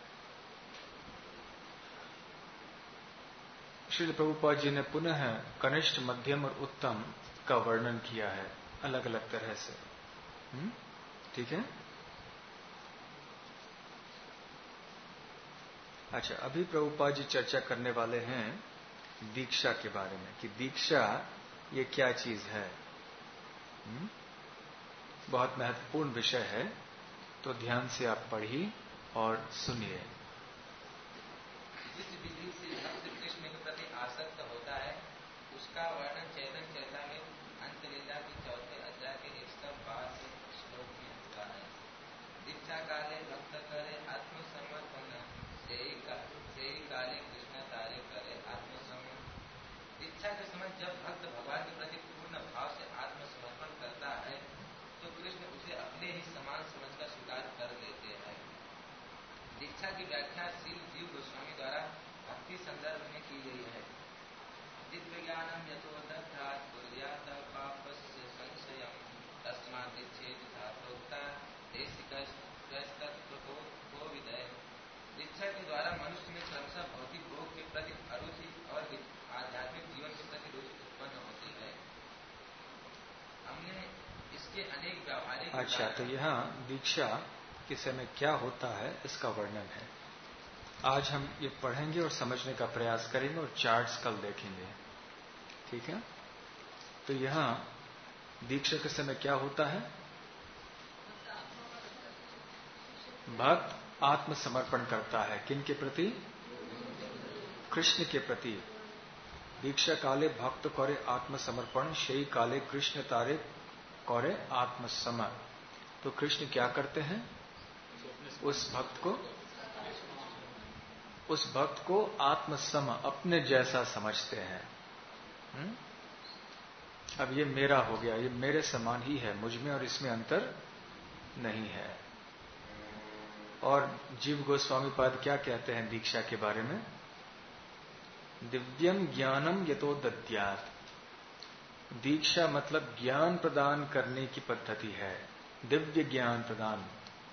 श्रील प्रभुपाद जी ने पुनः कनिष्ठ, मध्यम और उत्तम का वर्णन किया है अलग अलग तरह से। हुँ? ठीक है। अच्छा, अभी प्रभुपाद जी चर्चा करने वाले हैं दीक्षा के बारे में कि दीक्षा ये क्या चीज है। हुँ? बहुत महत्वपूर्ण विषय है, तो ध्यान से आप पढ़िए और सुनिए। जिस विधि से भक्त कृष्ण के प्रति आसक्त होता है उसका वर्णन चैतन्य चरितामृत अंतलीला के चौथे अध्याय के एक सौ बासठ श्लोक में हुआ है। दीक्षा काले भक्त करे आत्मसमर्पण, से ही काले कृष्ण तारे करे आत्मसमर्पण। दीक्षा के समय जब भक्त भगवान के प्रति पूर्ण भाव से आत्मसमर्पण करता है तो कृष्ण उसे अपने ही समान समझकर स्वीकार कर लेते हैं। दीक्षा की व्याख्या श्री जीव गोस्वामी द्वारा भक्ति संदर्भ में की गई है। दिव्य ज्ञानम यतो दत्तात् कुर्यात् पापस्य संशयम् तस्मात् दीक्षेत धातोक्ता देशिकस्तत्त्वतो गोविदय। दीक्षा के द्वारा मनुष्य में क्रमशः भौतिक भोग के प्रति अरुचि और आध्यात्मिक जीवन के प्रति रुचि उत्पन्न होती है। हमने इसके अनेक व्यावहारिक अच्छा, तो यहाँ दीक्षा के समय क्या होता है इसका वर्णन है। आज हम ये पढ़ेंगे और समझने का प्रयास करेंगे और चार्ट्स कल देखेंगे। ठीक है, तो यहाँ दीक्षा के समय क्या होता है? भक्त आत्मसमर्पण करता है। किन के प्रति? कृष्ण के प्रति। दीक्षा काले भक्त करे आत्मसमर्पण, शेई काले कृष्ण तारे करे आत्मसम। तो कृष्ण क्या करते हैं? उस भक्त को उस भक्त को आत्मसम, अपने जैसा समझते हैं। हुँ? अब ये मेरा हो गया, ये मेरे समान ही है, मुझ में और इसमें अंतर नहीं है। और जीव गोस्वामी पाद क्या कहते हैं दीक्षा के बारे में? दिव्यम ज्ञानम यतो दद्यात्। दीक्षा मतलब ज्ञान प्रदान करने की पद्धति है, दिव्य ज्ञान प्रदान।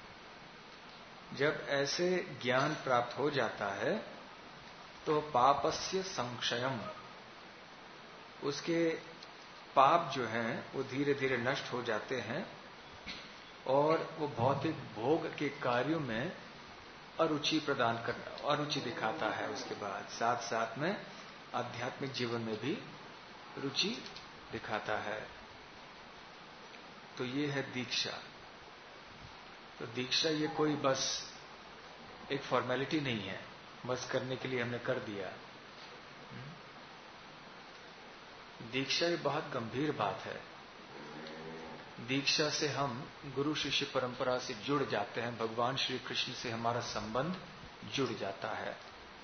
जब ऐसे ज्ञान प्राप्त हो जाता है तो पापस्य संक्षयम, उसके पाप जो हैं वो धीरे धीरे नष्ट हो जाते हैं और वो भौतिक भोग के कार्यों में अरुचि प्रदान करना, अरुचि दिखाता है। उसके बाद साथ साथ में आध्यात्मिक जीवन में भी रुचि दिखाता है। तो ये है दीक्षा। तो दीक्षा ये कोई बस एक फॉर्मेलिटी नहीं है, बस करने के लिए हमने कर दिया। दीक्षा ये बहुत गंभीर बात है। दीक्षा से हम गुरु शिष्य परंपरा से जुड़ जाते हैं, भगवान श्री कृष्ण से हमारा संबंध जुड़ जाता है।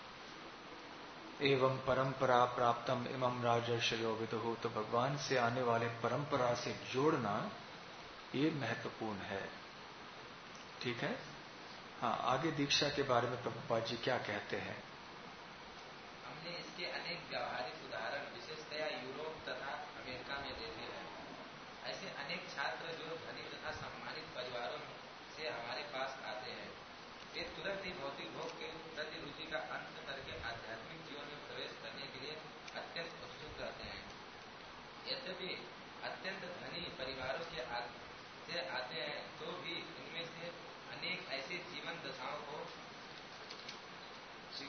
एवं परंपरा प्राप्तम इमं राजर्षयो विदुः। तो भगवान से आने वाले परंपरा से जोड़ना ये महत्वपूर्ण है। ठीक है। हाँ, आगे दीक्षा के बारे में प्रभुपाद जी क्या कहते हैं? हमने इसके अनेक व्यावहारिक उदाहरण विशेषतया यूरोप तथा अमेरिका में देखे हैं। ऐसे अनेक छात्र जो धनी तथा सम्मानित परिवारों से हमारे पास आते हैं, वे तुरंत ही भौतिक भोग के प्रति रुचि का अंत करके आध्यात्मिक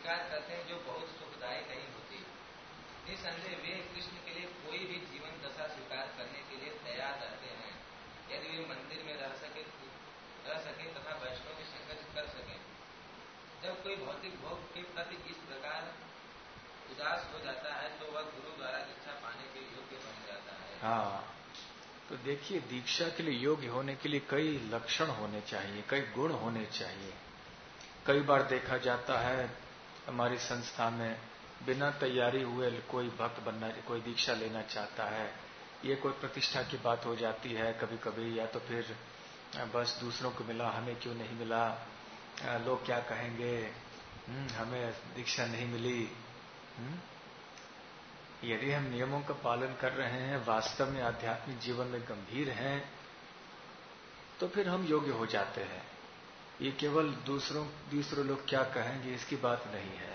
स्वीकार करते हैं जो बहुत सुखदायी नहीं होती। निसंदेह वे कृष्ण के लिए कोई भी जीवन दशा स्वीकार करने के लिए तैयार रहते हैं, यदि वे मंदिर में रह सके रह सके तथा वैष्णव की संगत कर सके। जब कोई भौतिक भोग के प्रति इस प्रकार उदास हो जाता है तो वह गुरु द्वारा दीक्षा पाने के योग्य बन जाता है। हाँ, तो देखिए, दीक्षा के लिए योग्य होने के लिए कई लक्षण होने चाहिए, कई गुण होने चाहिए। कई बार देखा जाता है हमारी संस्था में बिना तैयारी हुए कोई भक्त बनना, कोई दीक्षा लेना चाहता है, ये कोई प्रतिष्ठा की बात हो जाती है कभी कभी, या तो फिर बस दूसरों को मिला, हमें क्यों नहीं मिला, लोग क्या कहेंगे, हमें दीक्षा नहीं मिली। यदि हम नियमों का पालन कर रहे हैं, वास्तव में आध्यात्मिक जीवन में गंभीर हैं, तो फिर हम योग्य हो जाते हैं। ये केवल दूसरों दूसरे लोग क्या कहेंगे इसकी बात नहीं है।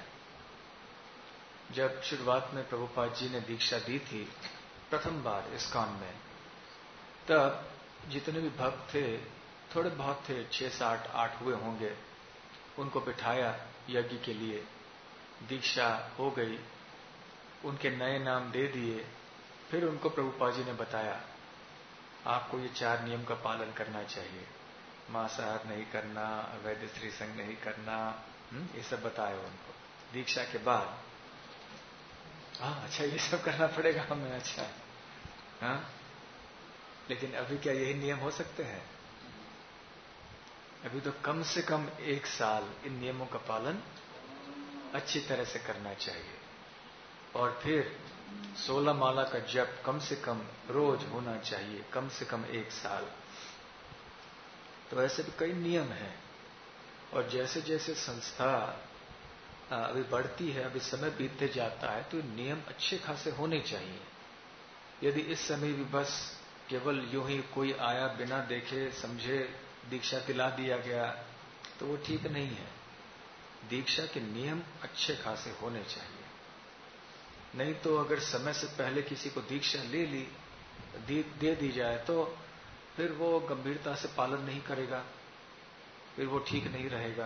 जब शुरुआत में प्रभुपाद जी ने दीक्षा दी थी प्रथम बार इस्कॉन में, तब जितने भी भक्त थे, थोड़े बहुत थे, छह सात आठ हुए होंगे, उनको बिठाया यज्ञ के लिए, दीक्षा हो गई, उनके नए नाम दे दिए। फिर उनको प्रभुपाद जी ने बताया आपको ये चार नियम का पालन करना चाहिए, मांसाहार नहीं करना, अवैध स्त्री संग नहीं करना, ये सब बताया उनको दीक्षा के बाद। हाँ, अच्छा ये सब करना पड़ेगा हमें, अच्छा हाँ, लेकिन अभी क्या यही नियम हो सकते हैं? अभी तो कम से कम एक साल इन नियमों का पालन अच्छी तरह से करना चाहिए, और फिर सोलह माला का जप कम से कम रोज होना चाहिए, कम से कम एक साल। तो ऐसे भी कई नियम हैं, और जैसे जैसे संस्था अभी बढ़ती है, अभी समय बीतते जाता है, तो नियम अच्छे खासे होने चाहिए। यदि इस समय भी बस केवल यूं ही कोई आया बिना देखे समझे दीक्षा दिला दिया गया, तो वो ठीक नहीं है। दीक्षा के नियम अच्छे खासे होने चाहिए, नहीं तो अगर समय से पहले किसी को दीक्षा ले ली दे, दे दी जाए, तो फिर वो गंभीरता से पालन नहीं करेगा, फिर वो ठीक नहीं रहेगा,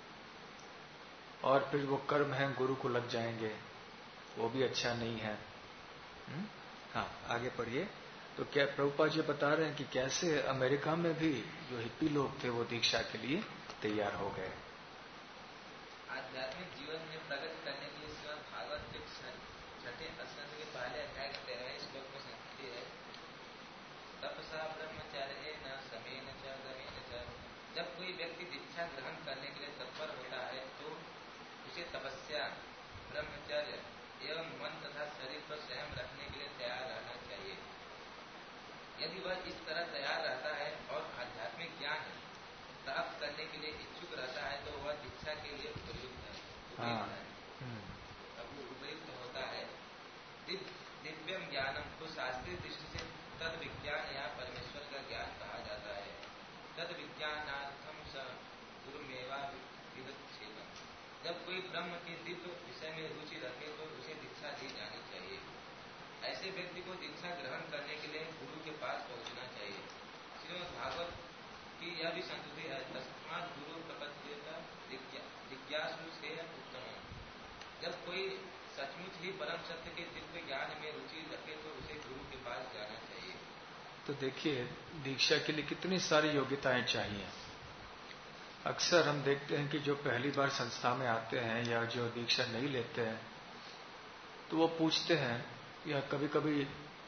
और फिर वो कर्म है गुरु को लग जाएंगे, वो भी अच्छा नहीं है। हुँ? हाँ, आगे पढ़िए। तो क्या प्रभुपाद जी बता रहे हैं कि कैसे अमेरिका में भी जो हिप्पी लोग थे वो दीक्षा के लिए तैयार हो गए। आध्यात्मिक जीवन में प्रगति करने के लिए श्रीमद् भागवत के छठे स्कंध के पहले अध्याय के तेरहवें श्लोक में संस्कृति है, तपसा ब्रह्मचर्य न समेन च गमेन च। जब कोई व्यक्ति दीक्षा ग्रहण करने के लिए तत्पर होता है तो उसे तपस्या, ब्रह्मचर्य एवं मन तथा शरीर पर संयम रखने के लिए तैयार रहना चाहिए। यदि वह इस तरह तैयार रहता है और आध्यात्मिक ज्ञान प्राप्त करने के लिए इच्छुक रहता है तो वह दीक्षा के लिए उपयुक्त है, उपयुक्त होता है। दिव्यम ज्ञानम को शास्त्रीय दृष्टि से तद विज्ञान या परमेश्वर का ज्ञान कहा जाता है। तद विज्ञानार्थम स गुरुमेवा विवक्षेतम्। जब कोई ब्रह्म के दिव्य विषय में रुचि रखे तो उसे दीक्षा दी जानी चाहिए। ऐसे व्यक्ति को दीक्षा ग्रहण करने के लिए गुरु के पास पहुंचना चाहिए। श्रीमद् भागवत की यह भी संस्कृति है, तस्मात् गुरु प्रपद्येत जिज्ञासु से उत्तम। जब कोई सचमुच ही परम सत्य के दिव्य ज्ञान में रुचि रखे तो उसे गुरु के पास जाना चाहिए। तो देखिए, दीक्षा के लिए कितनी सारी योग्यताएं चाहिए। अक्सर हम देखते हैं कि जो पहली बार संस्था में आते हैं या जो दीक्षा नहीं लेते हैं, तो वो पूछते हैं, या कभी कभी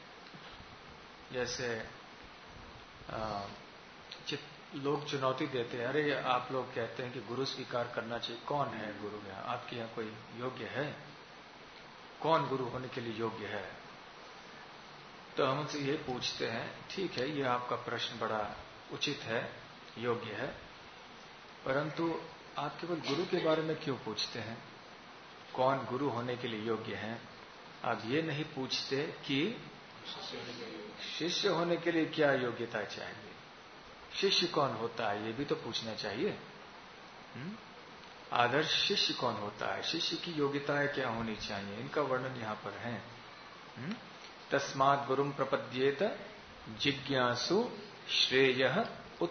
जैसे आ, लोग चुनौती देते हैं, अरे आप लोग कहते हैं कि गुरु स्वीकार करना चाहिए, कौन है गुरु यहाँ? आपके यहाँ कोई योग्य है? कौन गुरु होने के लिए योग्य है? तो हम उनसे ये पूछते हैं, ठीक है, ये आपका प्रश्न बड़ा उचित है, योग्य है, परंतु आप केवल गुरु के बारे में क्यों पूछते हैं? कौन गुरु होने के लिए योग्य है? आप ये नहीं पूछते कि शिष्य होने के लिए क्या योग्यता चाहिए, शिष्य कौन होता है, ये भी तो पूछना चाहिए। हुँ? आदर्श शिष्य कौन होता है, शिष्य की योग्यताएं क्या होनी चाहिए, इनका वर्णन यहाँ पर है। तस्मात् गुरुम प्रपद्येत जिज्ञासु श्रेयः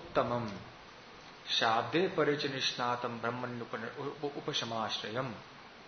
उत्तमम् शाब्दे परिच निष्णातम ब्रह्मण्य उपशमाश्रयम।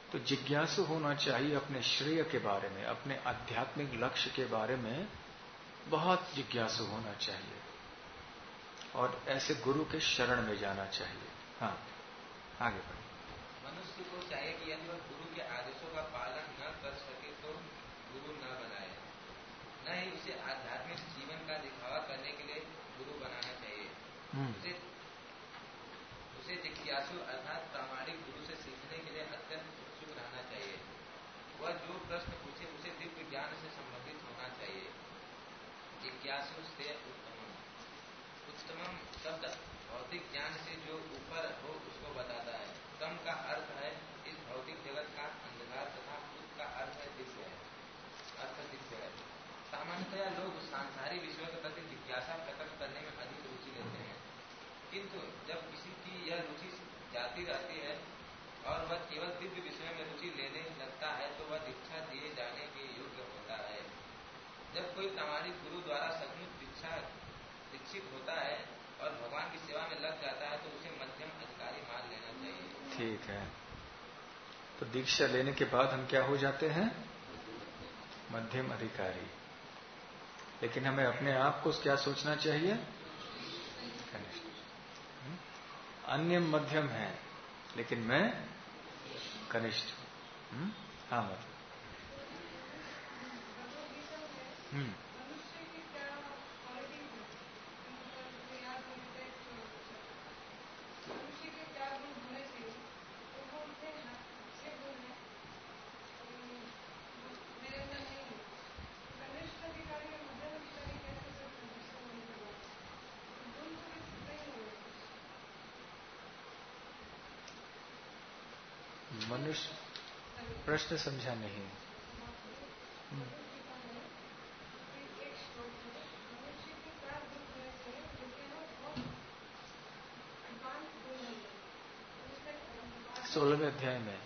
तो जिज्ञासु होना चाहिए अपने श्रेय के बारे में, अपने आध्यात्मिक लक्ष्य के बारे में बहुत जिज्ञासु होना चाहिए और ऐसे गुरु के शरण में जाना चाहिए। हाँ, आगे बढ़े। मनुष्य को चाहिए कि यदि वह गुरु के आदेशों का पालन न कर सके तो गुरु न बनाए, न ही उसे आध्यात्मिक जीवन का दिखावा करने के लिए गुरु बनाना चाहिए। उसे उसे जिज्ञासु अर्थात प्रामाणिक गुरु से सीखने के लिए अत्यंत उत्सुक रहना चाहिए। वह जो प्रश्न पूछे उसे दिव्य ज्ञान से संबंधित होना चाहिए। जिज्ञासु से उत्तमम, उत्तमम शब्द भौतिक ज्ञान से जो ऊपर हो उसको बताता है। तम का अर्थ है इस भौतिक जगत का अंधकार तथा उत का अर्थ है दिव्य है, अर्थ दिव्य है। सामान्यतया लोग सांसारिक विषयों के प्रति जिज्ञासा प्रकट करने में अधिक रुचि लेते हैं, किंतु जब किसी की यह रुचि जाती रहती है और वह केवल दिव्य विषयों में रुचि लेने लगता है तो वह दीक्षा दिए जाने के योग्य होता है। जब कोई प्रामाणिक गुरु द्वारा सचमुच दीक्षा दीक्षित होता है और भगवान की सेवा में लग जाता है तो उसे मध्यम अधिकारी मान लेना चाहिए। ठीक है, तो दीक्षा लेने के बाद हम क्या हो जाते हैं? मध्यम अधिकारी। लेकिन हमें अपने आप को क्या सोचना चाहिए? कनिष्ठ। अन्य मध्यम है लेकिन मैं कनिष्ठ हूं। हाँ, मतलब हम्म मनुष्य, प्रश्न समझा नहीं। सोलहवें अध्याय में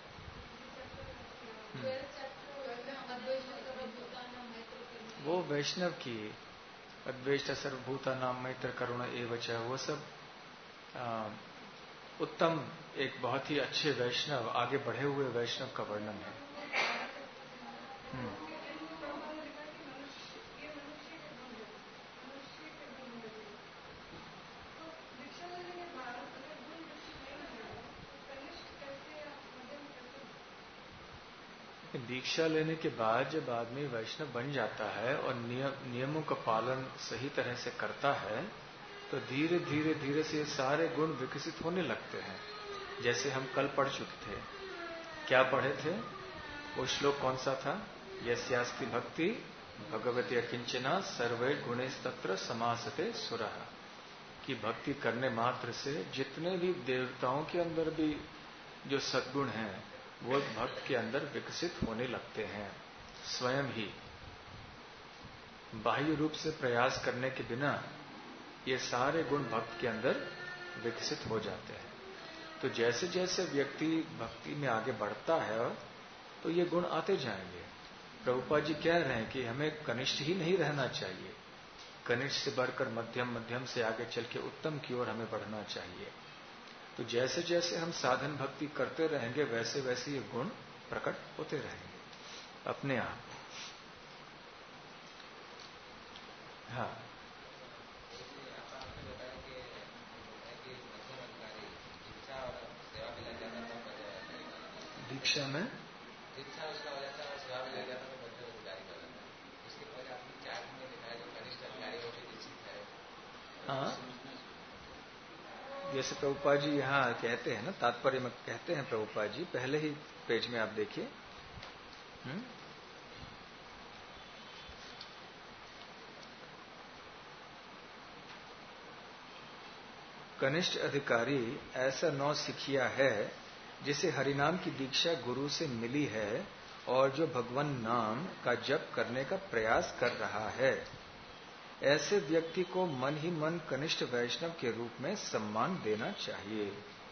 वो वैष्णव की अद्वेष्ट सर्वभूता नाम मैत्र करुण एवच, वो सब आ, उत्तम, एक बहुत ही अच्छे वैष्णव, आगे बढ़े हुए वैष्णव का वर्णन है। दीक्षा लेने के बाद जब आदमी वैष्णव बन जाता है और नियम, नियमों का पालन सही तरह से करता है तो धीरे धीरे धीरे से सारे गुण विकसित होने लगते हैं। जैसे हम कल पढ़ चुके थे, क्या पढ़े थे? वो श्लोक कौन सा था? यस्यास्ति भक्ति भगवती अकिंचना सर्वे गुणेस्तत्र समासते सुरः, कि भक्ति करने मात्र से जितने भी देवताओं के अंदर भी जो सद्गुण हैं वो भक्त के अंदर विकसित होने लगते हैं स्वयं ही, बाह्य रूप से प्रयास करने के बिना ये सारे गुण भक्त के अंदर विकसित हो जाते हैं। तो जैसे जैसे व्यक्ति भक्ति में आगे बढ़ता है तो ये गुण आते जाएंगे। प्रभुपाद जी कह रहे हैं कि हमें कनिष्ठ ही नहीं रहना चाहिए, कनिष्ठ से बढ़कर मध्यम, मध्यम से आगे चल के उत्तम की ओर हमें बढ़ना चाहिए। तो जैसे जैसे हम साधन भक्ति करते रहेंगे वैसे वैसे ये गुण प्रकट होते रहेंगे अपने आप। हाँ, दीक्षा में दीक्षा उसका हो जाता है, सेवा में लग जाता है तो मध्यम अधिकारी का लगता है। इसके पहले आपने चार्ट में दिखाया जो कनिष्ठ अधिकारी होकर दीक्षित है। हाँ, जैसे प्रभुपाद जी यहाँ कहते हैं ना, तात्पर्य में कहते हैं प्रभुपाद जी, पहले ही पेज में आप देखिए। कनिष्ठ अधिकारी ऐसा नौ सिखिया है जिसे हरिनाम की दीक्षा गुरु से मिली है और जो भगवान नाम का जप करने का प्रयास कर रहा है। ऐसे व्यक्ति को मन ही मन कनिष्ठ वैष्णव के रूप में सम्मान देना चाहिए।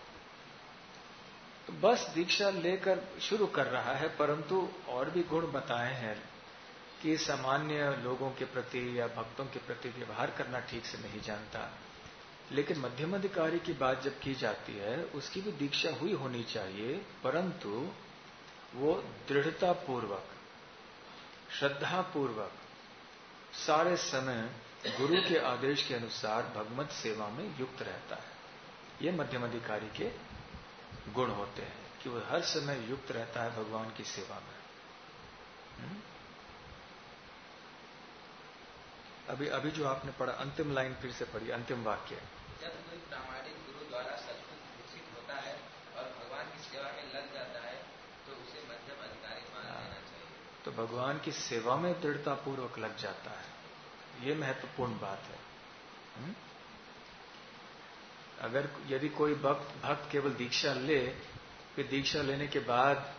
तो बस दीक्षा लेकर शुरू कर रहा है, परंतु और भी गुण बताए हैं कि सामान्य लोगों के प्रति या भक्तों के प्रति व्यवहार करना ठीक से नहीं जानता। लेकिन मध्यम अधिकारी की बात जब की जाती है उसकी भी दीक्षा हुई होनी चाहिए, परंतु वो दृढ़ता पूर्वक, श्रद्धा पूर्वक सारे समय गुरु के आदेश के अनुसार भगवत सेवा में युक्त रहता है। ये मध्यम अधिकारी के गुण होते हैं कि वो हर समय युक्त रहता है भगवान की सेवा में। हुँ? अभी अभी जो आपने पढ़ा अंतिम लाइन फिर से पढ़ी, अंतिम वाक्य। जब कोई प्रामाणिक गुरु द्वारा सचमुच शिक्षित होता है और भगवान की सेवा में लग जाता है तो उसे मध्यम अधिकारी मान लेना चाहिए। तो भगवान की सेवा में दृढ़ता पूर्वक लग जाता है, ये महत्वपूर्ण बात है। हुँ? अगर यदि कोई भक्त भक्त केवल दीक्षा ले, फिर दीक्षा लेने के बाद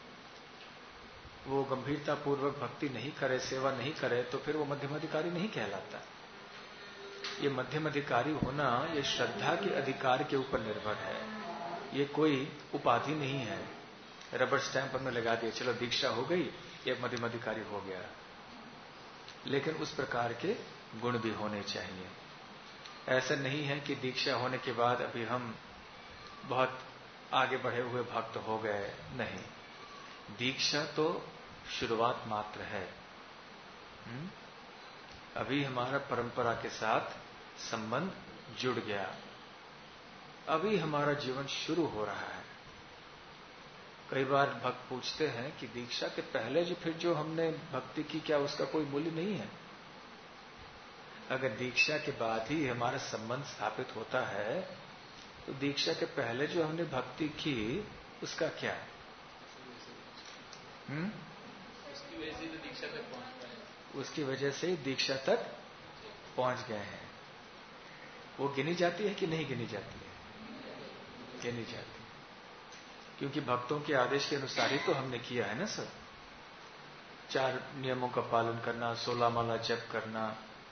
वो गंभीरता पूर्वक भक्ति नहीं करे, सेवा नहीं करे, तो फिर वो मध्यम अधिकारी नहीं कहलाता। ये मध्यम अधिकारी होना ये श्रद्धा के अधिकार के ऊपर निर्भर है। ये कोई उपाधि नहीं है, रबर स्टैंप हमने लगा दिया, चलो दीक्षा हो गई, ये मध्यम अधिकारी हो गया। लेकिन उस प्रकार के गुण भी होने चाहिए। ऐसा नहीं है कि दीक्षा होने के बाद अभी हम बहुत आगे बढ़े हुए भक्त हो गए, नहीं। दीक्षा तो शुरुआत मात्र है। हुँ? अभी हमारा परंपरा के साथ संबंध जुड़ गया, अभी हमारा जीवन शुरू हो रहा है। कई बार भक्त पूछते हैं कि दीक्षा के पहले जो फिर जो हमने भक्ति की, क्या उसका कोई मूल्य नहीं है? अगर दीक्षा के बाद ही हमारा संबंध स्थापित होता है तो दीक्षा के पहले जो हमने भक्ति की उसका क्या है? हुँ? उसकी वजह से तो दीक्षा तक पहुंच गए, उसकी वजह से दीक्षा तक पहुंच गए हैं। वो गिनी जाती है कि नहीं गिनी जाती है? गिनी जाती है, क्योंकि भक्तों के आदेश के अनुसार ही तो हमने किया है ना सर। चार नियमों का पालन करना, सोलह माला जप करना।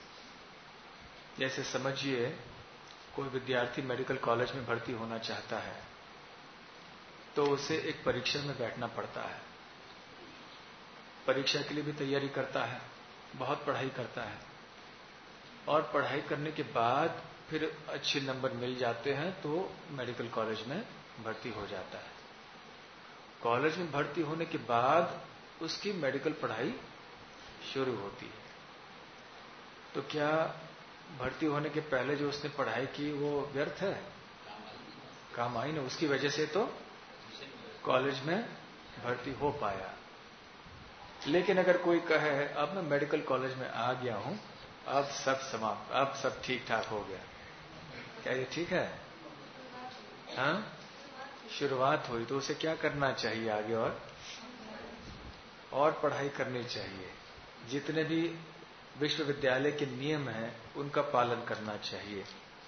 जैसे समझिए कोई विद्यार्थी मेडिकल कॉलेज में भर्ती होना चाहता है तो उसे एक परीक्षा में बैठना पड़ता है। परीक्षा के लिए भी तैयारी करता है, बहुत पढ़ाई करता है, और पढ़ाई करने के बाद फिर अच्छे नंबर मिल जाते हैं तो मेडिकल कॉलेज में भर्ती हो जाता है। कॉलेज में भर्ती होने के बाद उसकी मेडिकल पढ़ाई शुरू होती है। तो क्या भर्ती होने के पहले जो उसने पढ़ाई की वो व्यर्थ है? काम आई ना, उसकी वजह से तो कॉलेज में भर्ती हो पाया। लेकिन अगर कोई कहे अब मैं मेडिकल कॉलेज में आ गया हूं, अब सब समाप्त, अब सब ठीक ठाक हो गया, क्या ये ठीक है? हाँ, शुरुआत हुई तो उसे क्या करना चाहिए आगे? और और पढ़ाई करनी चाहिए। जितने भी विश्वविद्यालय के नियम हैं उनका पालन करना चाहिए।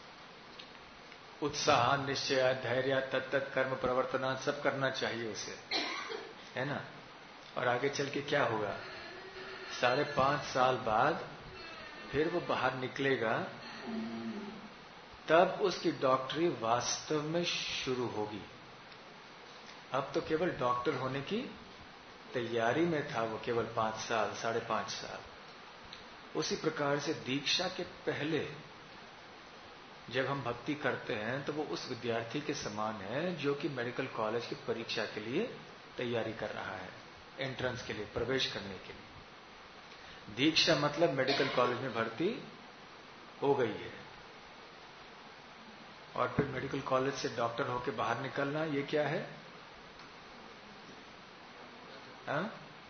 उत्साह, निश्चय, धैर्य, तत्त कर्म प्रवर्तना सब करना चाहिए उसे, है ना? और आगे चल के क्या होगा? साढ़े पांच साल बाद फिर वो बाहर निकलेगा, तब उसकी डॉक्टरी वास्तव में शुरू होगी। अब तो केवल डॉक्टर होने की तैयारी में था वो, केवल पांच साल, साढ़े पांच साल। उसी प्रकार से दीक्षा के पहले जब हम भक्ति करते हैं तो वो उस विद्यार्थी के समान है जो कि मेडिकल कॉलेज की परीक्षा के लिए तैयारी कर रहा है, एंट्रेंस के लिए, प्रवेश करने के लिए। दीक्षा मतलब मेडिकल कॉलेज में भर्ती हो गई है और फिर मेडिकल कॉलेज से डॉक्टर होकर बाहर निकलना, ये क्या है? हाँ?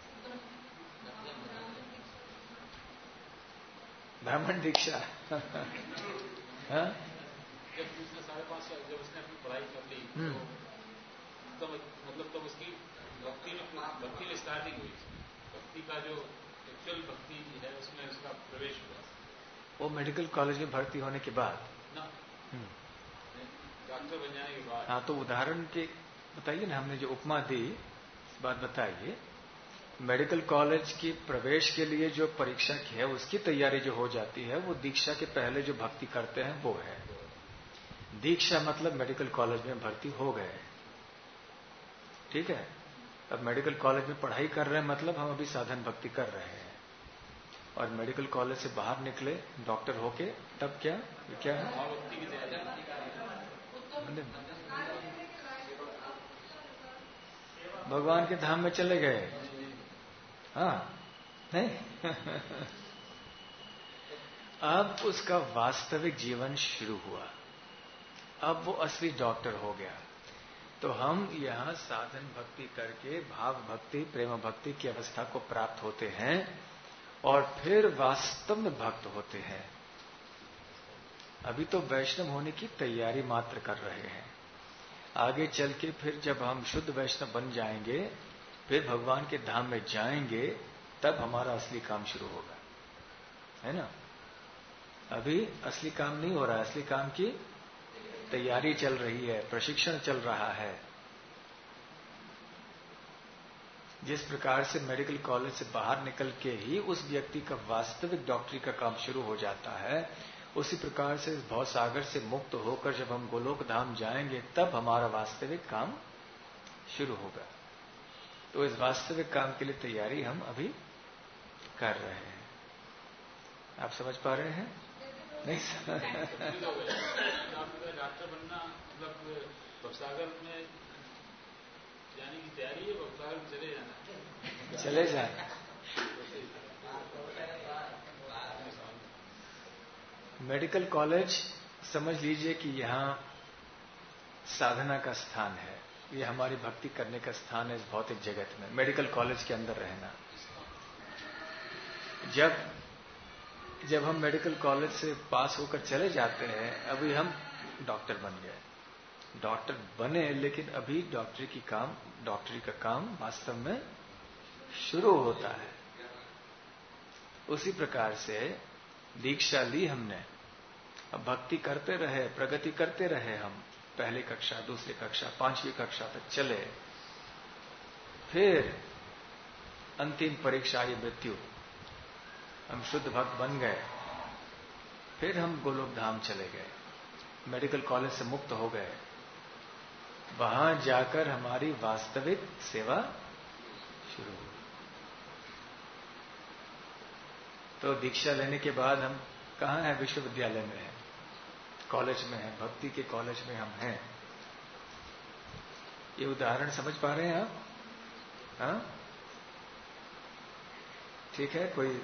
ब्राह्मण दीक्षा। हाँ? जब उसने साढ़े पांच साल जब उसने अपनी पढ़ाई कर ली तो तब मतलब तब उसकी भक्ति में भक्ति में स्टार्टिंग हुई। भक्ति का जो एक्चुअल भक्ति है उसमें उसका प्रवेश हुआ वो मेडिकल कॉलेज में भर्ती होने के बाद ना, डॉक्टर बन जाने के बाद। हाँ, तो उदाहरण के बताइए ना, हमने जो उपमा दी इस बात बताइए। मेडिकल कॉलेज की प्रवेश के लिए जो परीक्षा की है उसकी तैयारी जो हो जाती है वो दीक्षा के पहले जो भक्ति करते हैं वो है। दीक्षा मतलब मेडिकल कॉलेज में भर्ती हो गए, ठीक है? अब मेडिकल कॉलेज में पढ़ाई कर रहे हैं मतलब हम अभी साधन भक्ति कर रहे हैं, और मेडिकल कॉलेज से बाहर निकले डॉक्टर होके, तब क्या क्या है? भगवान के धाम में चले गए। हाँ नहीं अब उसका वास्तविक जीवन शुरू हुआ, अब वो असली डॉक्टर हो गया। तो हम यहाँ साधन भक्ति करके भाव भक्ति प्रेम भक्ति की अवस्था को प्राप्त होते हैं और फिर वास्तव में भक्त होते हैं। अभी तो वैष्णव होने की तैयारी मात्र कर रहे हैं। आगे चल के फिर जब हम शुद्ध वैष्णव बन जाएंगे, फिर भगवान के धाम में जाएंगे, तब हमारा असली काम शुरू होगा, है ना। अभी असली काम नहीं हो रहा है, असली काम की तैयारी चल रही है, प्रशिक्षण चल रहा है। जिस प्रकार से मेडिकल कॉलेज से बाहर निकल के ही उस व्यक्ति का वास्तविक डॉक्टरी का काम शुरू हो जाता है, उसी प्रकार से भव सागर से मुक्त होकर जब हम गोलोक धाम जाएंगे, तब हमारा वास्तविक काम शुरू होगा। तो इस वास्तविक काम के लिए तैयारी हम अभी कर रहे हैं। आप समझ पा रहे हैं? नहीं समझ डॉक्टर बनना मतलब भवसागर में जाने की तैयारी है, भवसागर में चले जाना चले जाना। मेडिकल कॉलेज समझ लीजिए कि यहाँ साधना का स्थान है, ये हमारी भक्ति करने का स्थान है इस भौतिक जगत में। मेडिकल कॉलेज के अंदर रहना, जब जब हम मेडिकल कॉलेज से पास होकर चले जाते हैं, अभी हम डॉक्टर बन गए, डॉक्टर बने, लेकिन अभी डॉक्टरी की काम डॉक्टरी का काम वास्तव में शुरू होता है। उसी प्रकार से दीक्षा ली हमने, अब भक्ति करते रहे, प्रगति करते रहे हम, पहली कक्षा दूसरी कक्षा पांचवी कक्षा तक चले, फिर अंतिम परीक्षा ये मृत्यु, हम शुद्ध भक्त बन गए, फिर हम गोलोक धाम चले गए, मेडिकल कॉलेज से मुक्त हो गए, वहां जाकर हमारी वास्तविक सेवा शुरू हुई। तो दीक्षा लेने के बाद हम कहाँ हैं? विश्वविद्यालय में हैं, कॉलेज में हैं, भक्ति के कॉलेज में हम हैं। ये उदाहरण समझ पा रहे हैं आप? हाँ ठीक है, कोई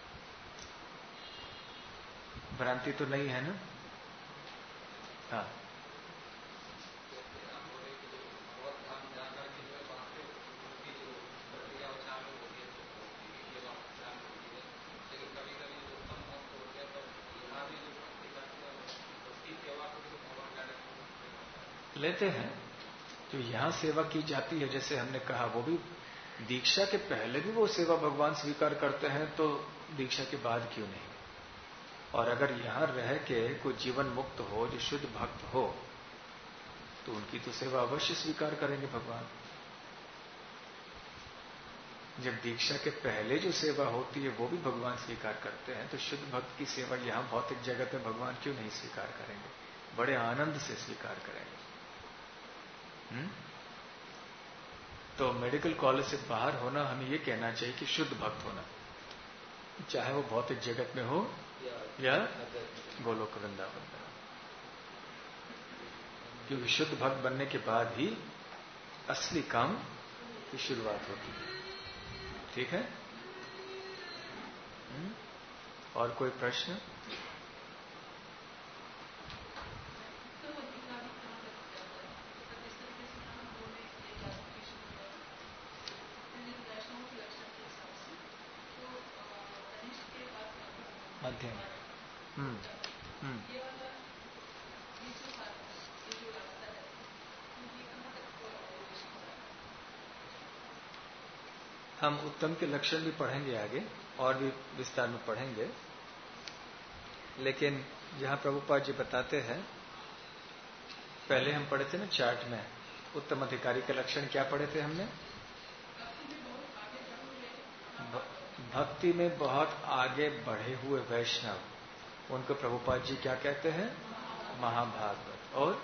भ्रांति तो नहीं है ना? हाँ लेते हैं, जो यहां सेवा की जाती है, जैसे हमने कहा, वो भी दीक्षा के पहले भी वो सेवा भगवान स्वीकार करते हैं, तो दीक्षा के बाद क्यों नहीं? और अगर यहां रह के कोई जीवन मुक्त हो, जो शुद्ध भक्त हो, तो उनकी तो सेवा अवश्य स्वीकार करेंगे भगवान। जब दीक्षा के पहले जो सेवा होती है वो भी भगवान स्वीकार करते हैं, तो शुद्ध भक्त की सेवा यहां भौतिक जगत में भगवान क्यों नहीं स्वीकार करेंगे? बड़े आनंद से स्वीकार करेंगे। हुँ? तो मेडिकल कॉलेज से बाहर होना, हमें ये कहना चाहिए कि शुद्ध भक्त होना, चाहे वो भौतिक जगत में हो या गोलोक वृंदावन में, क्योंकि शुद्ध भक्त बनने के बाद ही असली काम की शुरुआत होती है। ठीक है? हुँ? और कोई प्रश्न? मध्यम। हम्म हम्म हम उत्तम के लक्षण भी पढ़ेंगे आगे, और भी विस्तार में पढ़ेंगे, लेकिन जहां प्रभुपाद जी बताते हैं, पहले हम पढ़े थे ना चार्ट में, उत्तम अधिकारी के लक्षण क्या पढ़े थे हमने? भक्ति में बहुत आगे बढ़े हुए वैष्णव, उनको प्रभुपाद जी क्या कहते हैं? महाभागवत। और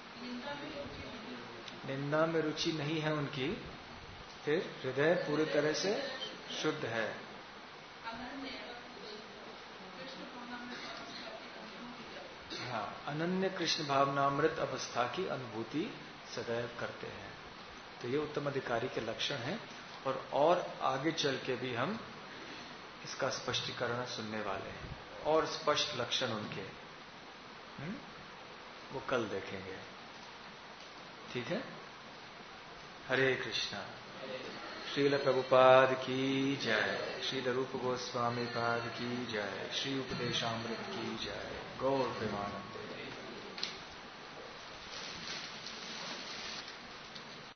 निंदा में रुचि नहीं है उनकी, फिर हृदय पूरी तरह से शुद्ध है। हाँ, अनन्य कृष्ण भावनामृत अवस्था की अनुभूति सदैव करते हैं। तो ये उत्तम अधिकारी के लक्षण हैं, और और आगे चल के भी हम इसका स्पष्टीकरण सुनने वाले हैं, और स्पष्ट लक्षण उनके हुँ? वो कल देखेंगे। ठीक है। हरे कृष्णा। श्रील प्रभुपाद की जय, श्रील रूप गोस्वामी पाद की जय, श्री उपदेशामृत की जय, गौर प्रेमानंद।